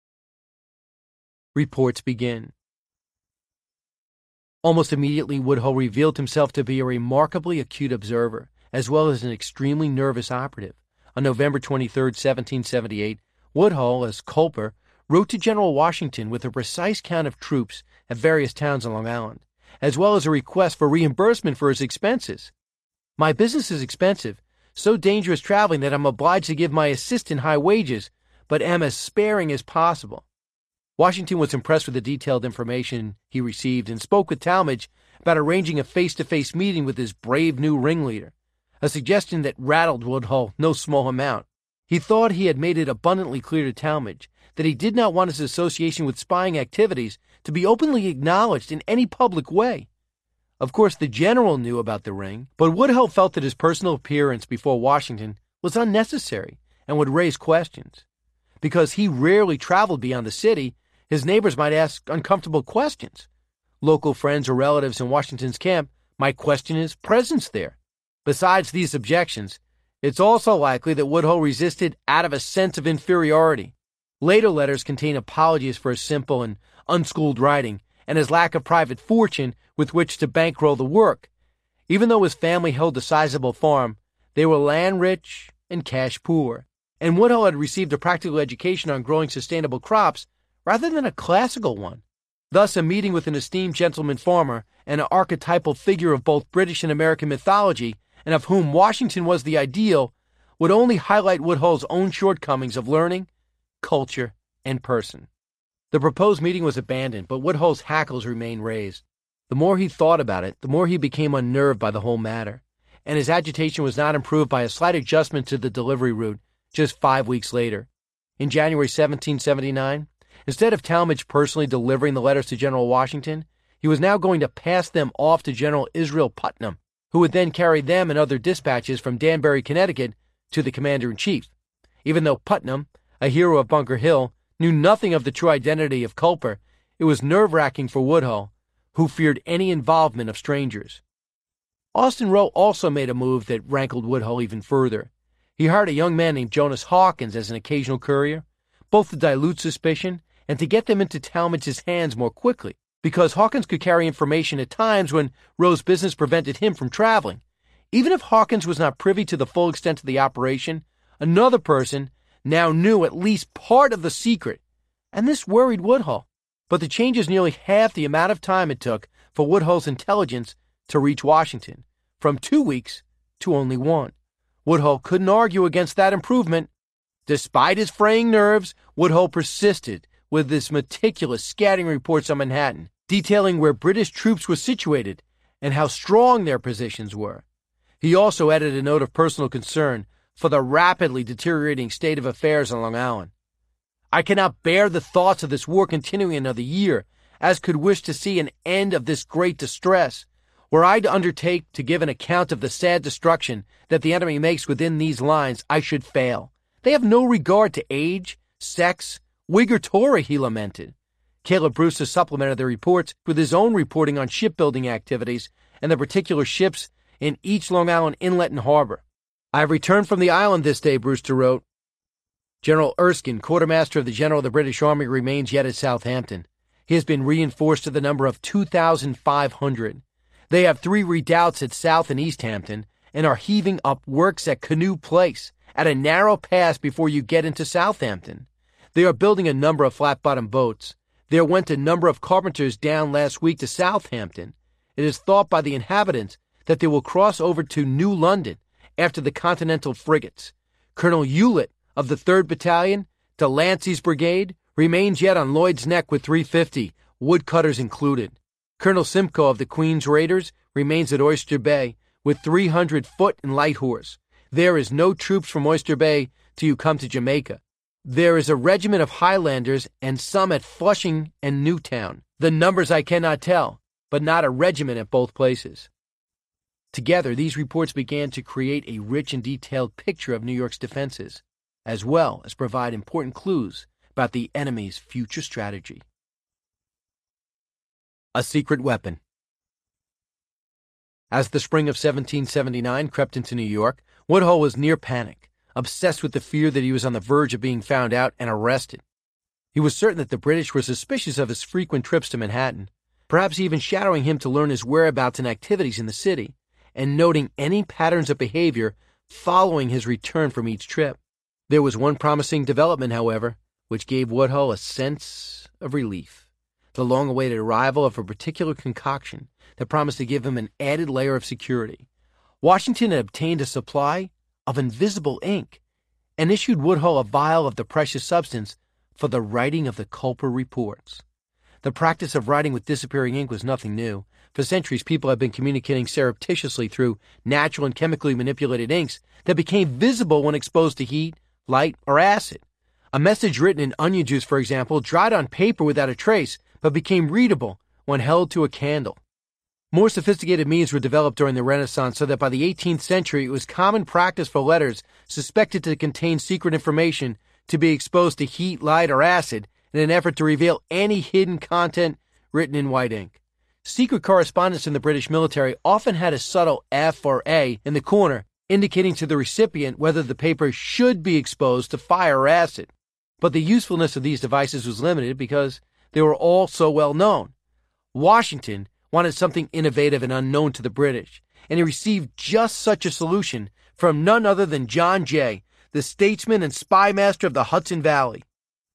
Reports begin. Almost immediately, Woodhull revealed himself to be a remarkably acute observer, as well as an extremely nervous operative. On November twenty-third, seventeen seventy-eight, Woodhull, as Culper, wrote to General Washington with a precise count of troops at various towns on Long Island, as well as a request for reimbursement for his expenses. "My business is expensive, so dangerous traveling that I'm obliged to give my assistant high wages, but am as sparing as possible." Washington was impressed with the detailed information he received and spoke with Talmadge about arranging a face-to-face meeting with his brave new ringleader, a suggestion that rattled Woodhull no small amount. He thought he had made it abundantly clear to Talmadge that he did not want his association with spying activities to be openly acknowledged in any public way. Of course, the general knew about the ring, but Woodhull felt that his personal appearance before Washington was unnecessary and would raise questions. Because he rarely traveled beyond the city, his neighbors might ask uncomfortable questions. Local friends or relatives in Washington's camp might question his presence there. Besides these objections, it's also likely that Woodhull resisted out of a sense of inferiority. Later letters contain apologies for his simple and unschooled writing and his lack of private fortune with which to bankroll the work. Even though his family held a sizable farm, they were land-rich and cash-poor, and Woodhull had received a practical education on growing sustainable crops rather than a classical one. Thus, a meeting with an esteemed gentleman farmer, an archetypal figure of both British and American mythology, and of whom Washington was the ideal, would only highlight Woodhull's own shortcomings of learning, culture, and person. The proposed meeting was abandoned, but Woodhull's hackles remained raised. The more he thought about it, the more he became unnerved by the whole matter, and his agitation was not improved by a slight adjustment to the delivery route just five weeks later. In January seventeen seventy-nine, instead of Talmadge personally delivering the letters to General Washington, he was now going to pass them off to General Israel Putnam, who would then carry them and other dispatches from Danbury, Connecticut, to the commander-in-chief. Even though Putnam, a hero of Bunker Hill, knew nothing of the true identity of Culper, it was nerve-wracking for Woodhull, who feared any involvement of strangers. Austin Rowe also made a move that rankled Woodhull even further. He hired a young man named Jonas Hawkins as an occasional courier, both to dilute suspicion and to get them into Talmadge's hands more quickly. because Hawkins could carry information at times when Rowe's business prevented him from traveling. Even if Hawkins was not privy to the full extent of the operation, another person now knew at least part of the secret, and this worried Woodhull. But the change is nearly half the amount of time it took for Woodhull's intelligence to reach Washington, from two weeks to only one. Woodhull couldn't argue against that improvement. Despite his fraying nerves, Woodhull persisted with his meticulous scouting reports on Manhattan, detailing where British troops were situated and how strong their positions were. He also added a note of personal concern for the rapidly deteriorating state of affairs on Long Island. I cannot bear the thoughts of this war continuing another year, as could wish to see an end of this great distress. Were I to undertake to give an account of the sad destruction that the enemy makes within these lines, I should fail. They have no regard to age, sex, Whig or Tory, he lamented. Caleb Brewster supplemented the reports with his own reporting on shipbuilding activities and the particular ships in each Long Island inlet and harbor. I have returned from the island this day, Brewster wrote. General Erskine, quartermaster of the General of the British Army, remains yet at Southampton. He has been reinforced to the number of two thousand five hundred. They have three redoubts at South and East Hampton and are heaving up works at Canoe Place, at a narrow pass before you get into Southampton. They are building a number of flat-bottomed boats. There went a number of carpenters down last week to Southampton. It is thought by the inhabitants that they will cross over to New London after the Continental frigates. Colonel Hewlett of the third Battalion, Delancey's brigade, remains yet on Lloyd's Neck with three fifty, woodcutters included. Colonel Simcoe of the Queen's Raiders remains at Oyster Bay with three hundred foot and light horse. There is no troops from Oyster Bay till you come to Jamaica. There is a regiment of Highlanders and some at Flushing and Newtown. The numbers I cannot tell, but not a regiment at both places. Together, these reports began to create a rich and detailed picture of New York's defenses, as well as provide important clues about the enemy's future strategy. A secret weapon. As the spring of seventeen seventy-nine crept into New York, Woodhull was near panic, obsessed with the fear that he was on the verge of being found out and arrested. He was certain that the British were suspicious of his frequent trips to Manhattan, perhaps even shadowing him to learn his whereabouts and activities in the city, and noting any patterns of behavior following his return from each trip. There was one promising development, however, which gave Woodhull a sense of relief. The long-awaited arrival of a particular concoction that promised to give him an added layer of security. Washington had obtained a supply of invisible ink and issued Woodhull a vial of the precious substance for the writing of the Culper reports. The practice of writing with disappearing ink was nothing new. For centuries, people have been communicating surreptitiously through natural and chemically manipulated inks that became visible when exposed to heat, light, or acid. A message written in onion juice, for example, dried on paper without a trace, but became readable when held to a candle. More sophisticated means were developed during the Renaissance, so that by the eighteenth century it was common practice for letters suspected to contain secret information to be exposed to heat, light, or acid in an effort to reveal any hidden content written in white ink. Secret correspondence in the British military often had a subtle F or A in the corner, indicating to the recipient whether the paper should be exposed to fire or acid. But the usefulness of these devices was limited because they were all so well known. Washington wanted something innovative and unknown to the British, and he received just such a solution from none other than John Jay, the statesman and spy master of the Hudson Valley.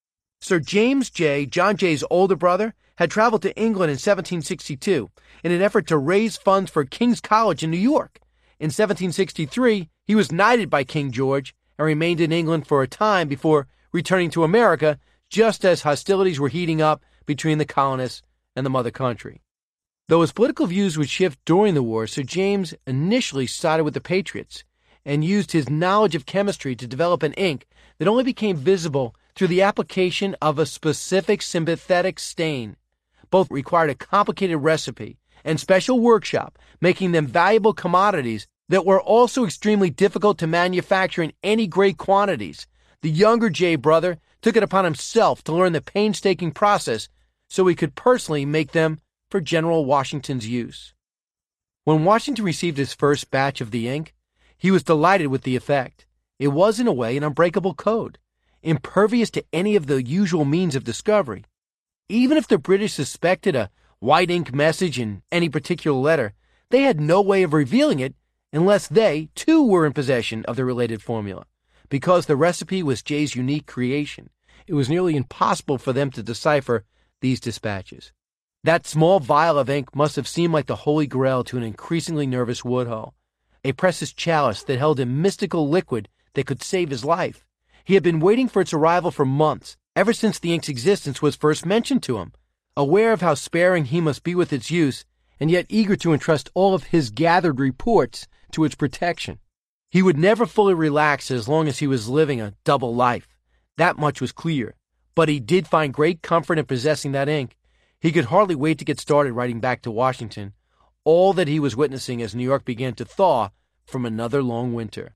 Sir James Jay, John Jay's older brother, had traveled to England in seventeen sixty-two in an effort to raise funds for King's College in New York. In seventeen sixty-three, he was knighted by King George and remained in England for a time before returning to America, just as hostilities were heating up between the colonists and the mother country. Though his political views would shift during the war, Sir James initially sided with the Patriots and used his knowledge of chemistry to develop an ink that only became visible through the application of a specific sympathetic stain. Both required a complicated recipe and special workshop, making them valuable commodities that were also extremely difficult to manufacture in any great quantities. The younger Jay brother took it upon himself to learn the painstaking process so he could personally make them for General Washington's use. When Washington received his first batch of the ink, he was delighted with the effect. It was, in a way, an unbreakable code, impervious to any of the usual means of discovery. Even if the British suspected a white ink message in any particular letter, they had no way of revealing it unless they, too, were in possession of the related formula. Because the recipe was Jay's unique creation, it was nearly impossible for them to decipher these dispatches. That small vial of ink must have seemed like the holy grail to an increasingly nervous Woodhull, a precious chalice that held a mystical liquid that could save his life. He had been waiting for its arrival for months, ever since the ink's existence was first mentioned to him. Aware of how sparing he must be with its use, and yet eager to entrust all of his gathered reports to its protection. He would never fully relax as long as he was living a double life. That much was clear. But he did find great comfort in possessing that ink. He could hardly wait to get started writing back to Washington, all that he was witnessing as New York began to thaw from another long winter.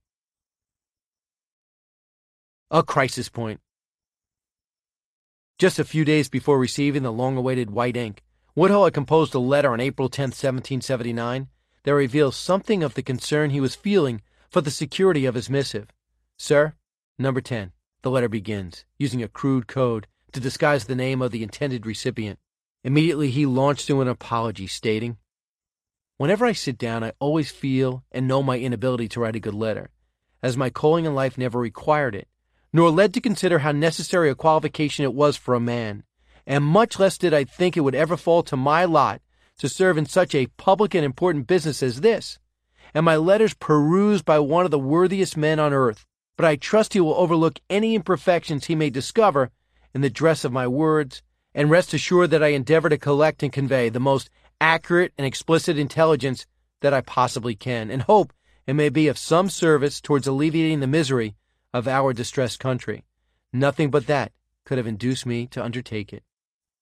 A crisis point. Just a few days before receiving the long-awaited white ink, Woodhull had composed a letter on April tenth, seventeen seventy-nine, that reveals something of the concern he was feeling for the security of his missive. Sir, number ten, the letter begins, using a crude code to disguise the name of the intended recipient. Immediately he launched into an apology, stating, "Whenever I sit down, I always feel and know my inability to write a good letter, as my calling in life never required it, nor led to consider how necessary a qualification it was for a man, and much less did I think it would ever fall to my lot to serve in such a public and important business as this, and my letters perused by one of the worthiest men on earth. But I trust he will overlook any imperfections he may discover in the dress of my words, and rest assured that I endeavor to collect and convey the most accurate and explicit intelligence that I possibly can, and hope it may be of some service towards alleviating the misery of our distressed country. Nothing but that could have induced me to undertake it."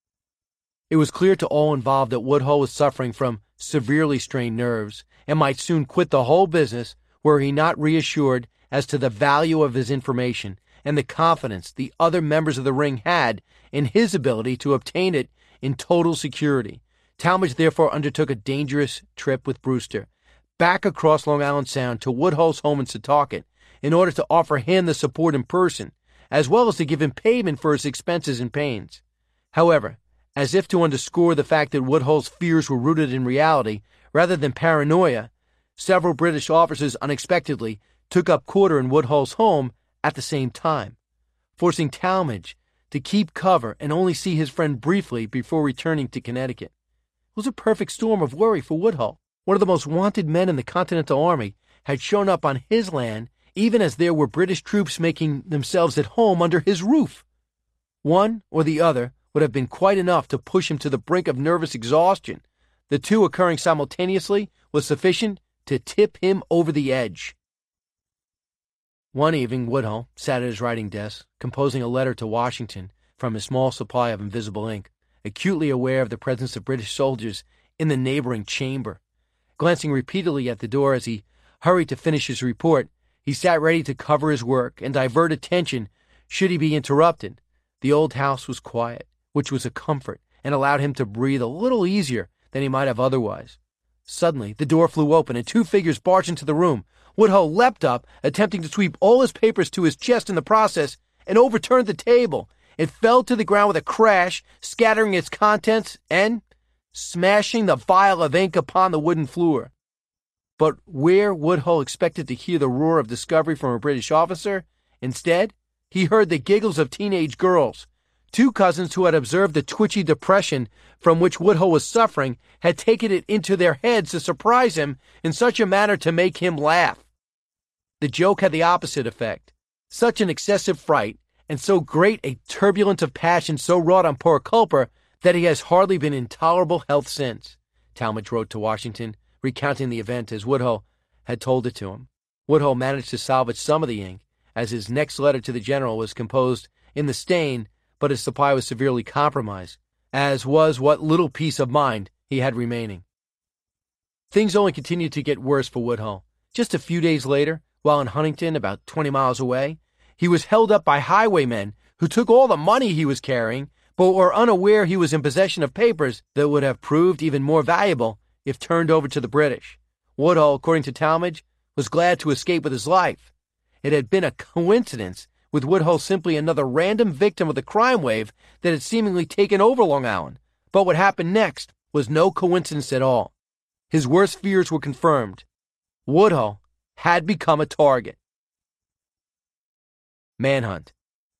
It was clear to all involved that Woodhull was suffering from severely strained nerves, and might soon quit the whole business were he not reassured as to the value of his information and the confidence the other members of the ring had in his ability to obtain it in total security. Talmadge therefore undertook a dangerous trip with Brewster, back across Long Island Sound to Woodhull's home in Setauket, in order to offer him the support in person, as well as to give him payment for his expenses and pains. However, as if to underscore the fact that Woodhull's fears were rooted in reality rather than paranoia, several British officers unexpectedly took up quarter in Woodhull's home at the same time, forcing Talmadge to keep cover and only see his friend briefly before returning to Connecticut. It was a perfect storm of worry for Woodhull. One of the most wanted men in the Continental Army had shown up on his land, even as there were British troops making themselves at home under his roof. One or the other would have been quite enough to push him to the brink of nervous exhaustion. The two occurring simultaneously was sufficient to tip him over the edge. One evening, Woodhull sat at his writing desk, composing a letter to Washington from his small supply of invisible ink, acutely aware of the presence of British soldiers in the neighboring chamber. Glancing repeatedly at the door as he hurried to finish his report, he sat ready to cover his work and divert attention should he be interrupted. The old house was quiet, which was a comfort, and allowed him to breathe a little easier than he might have otherwise. Suddenly, the door flew open, and two figures barged into the room. Woodhull leapt up, attempting to sweep all his papers to his chest in the process, and overturned the table. It fell to the ground with a crash, scattering its contents and smashing the vial of ink upon the wooden floor. But where Woodhull expected to hear the roar of discovery from a British officer, instead, he heard the giggles of teenage girls. Two cousins who had observed the twitchy depression from which Woodhull was suffering had taken it into their heads to surprise him in such a manner to make him laugh. The joke had the opposite effect. Such an excessive fright, and so great a turbulence of passion so wrought on poor Culper that he has hardly been in tolerable health since, Talmadge wrote to Washington, recounting the event as Woodhull had told it to him. Woodhull managed to salvage some of the ink, as his next letter to the general was composed in the stain, but his supply was severely compromised, as was what little peace of mind he had remaining. Things only continued to get worse for Woodhull. Just a few days later, while in Huntington, about twenty miles away, he was held up by highwaymen who took all the money he was carrying, but were unaware he was in possession of papers that would have proved even more valuable if turned over to the British. Woodhull, according to Talmadge, was glad to escape with his life. It had been a coincidence, with Woodhull simply another random victim of the crime wave that had seemingly taken over Long Island. But what happened next was no coincidence at all. His worst fears were confirmed. Woodhull had become a target. Manhunt.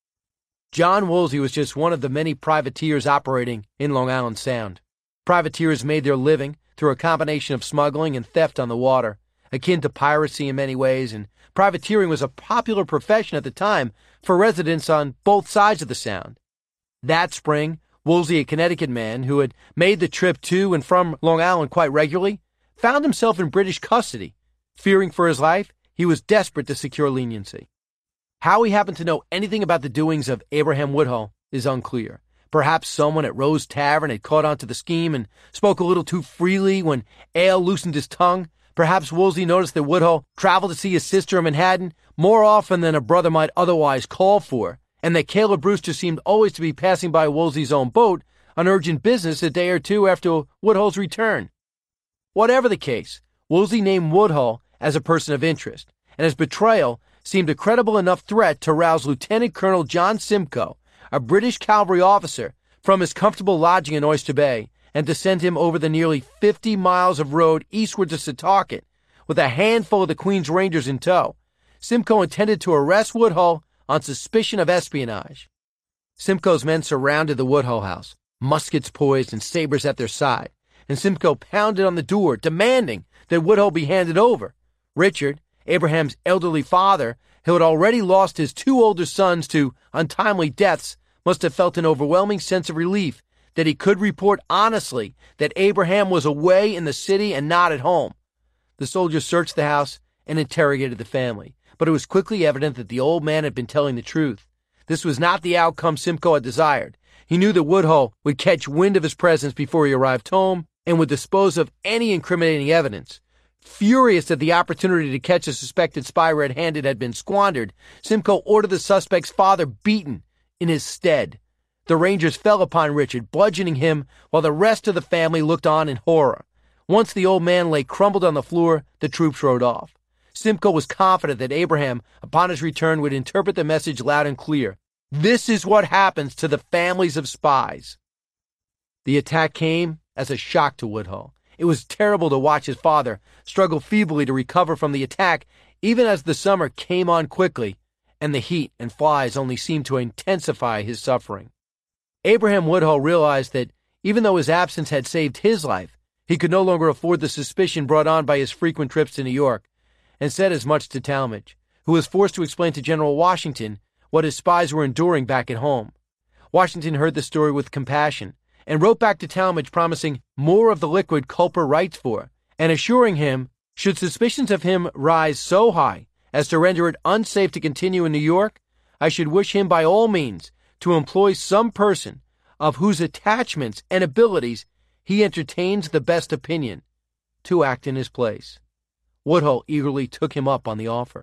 John Woolsey was just one of the many privateers operating in Long Island Sound. Privateers made their living through a combination of smuggling and theft on the water, akin to piracy in many ways, and privateering was a popular profession at the time for residents on both sides of the Sound. That spring, Woolsey, a Connecticut man who had made the trip to and from Long Island quite regularly, found himself in British custody. Fearing for his life, he was desperate to secure leniency. How he happened to know anything about the doings of Abraham Woodhull is unclear. Perhaps someone at Rose Tavern had caught on to the scheme and spoke a little too freely when ale loosened his tongue. Perhaps Woolsey noticed that Woodhull traveled to see his sister in Manhattan more often than a brother might otherwise call for, and that Caleb Brewster seemed always to be passing by Woolsey's own boat on urgent business a day or two after Woodhull's return. Whatever the case, Woolsey named Woodhull as a person of interest, and his betrayal seemed a credible enough threat to rouse Lieutenant Colonel John Simcoe, a British cavalry officer, from his comfortable lodging in Oyster Bay, and to send him over the nearly fifty miles of road eastward to Setauket, with a handful of the Queen's Rangers in tow. Simcoe intended to arrest Woodhull on suspicion of espionage. Simcoe's men surrounded the Woodhull house, muskets poised and sabers at their side, and Simcoe pounded on the door, demanding that Woodhull be handed over. Richard, Abraham's elderly father, who had already lost his two older sons to untimely deaths, must have felt an overwhelming sense of relief that he could report honestly that Abraham was away in the city and not at home. The soldiers searched the house and interrogated the family, but it was quickly evident that the old man had been telling the truth. This was not the outcome Simcoe had desired. He knew that Woodhull would catch wind of his presence before he arrived home and would dispose of any incriminating evidence. Furious that the opportunity to catch a suspected spy red-handed had been squandered, Simcoe ordered the suspect's father beaten in his stead. The Rangers fell upon Richard, bludgeoning him, while the rest of the family looked on in horror. Once the old man lay crumpled on the floor, the troops rode off. Simcoe was confident that Abraham, upon his return, would interpret the message loud and clear. This is what happens to the families of spies. The attack came as a shock to Woodhull. It was terrible to watch his father struggle feebly to recover from the attack, even as the summer came on quickly, and the heat and flies only seemed to intensify his suffering. Abraham Woodhull realized that even though his absence had saved his life, he could no longer afford the suspicion brought on by his frequent trips to New York, and said as much to Talmadge, who was forced to explain to General Washington what his spies were enduring back at home. Washington heard the story with compassion, and wrote back to Talmadge promising more of the liquid Culper writes for, and assuring him, should suspicions of him rise so high as to render it unsafe to continue in New York, I should wish him by all means to employ some person of whose attachments and abilities he entertains the best opinion, to act in his place. Woodhull eagerly took him up on the offer.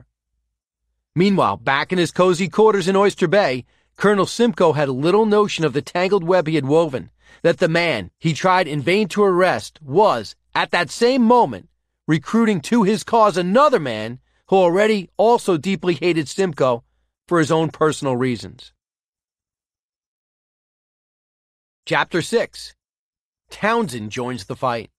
Meanwhile, back in his cozy quarters in Oyster Bay, Colonel Simcoe had little notion of the tangled web he had woven, that the man he tried in vain to arrest was, at that same moment, recruiting to his cause another man who already also deeply hated Simcoe for his own personal reasons. Chapter six. Townsend joins the fight.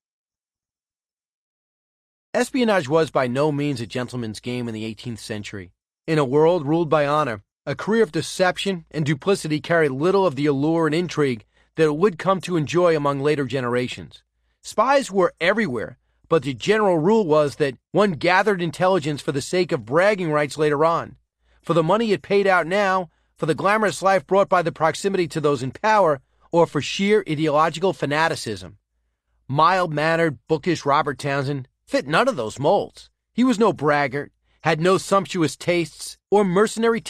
Espionage was by no means a gentleman's game in the eighteenth century. In a world ruled by honor, a career of deception and duplicity carried little of the allure and intrigue that it would come to enjoy among later generations. Spies were everywhere, but the general rule was that one gathered intelligence for the sake of bragging rights later on, for the money it paid out now, for the glamorous life brought by the proximity to those in power, or for sheer ideological fanaticism. Mild-mannered, bookish Robert Townsend fit none of those molds. He was no braggart, had no sumptuous tastes or mercenary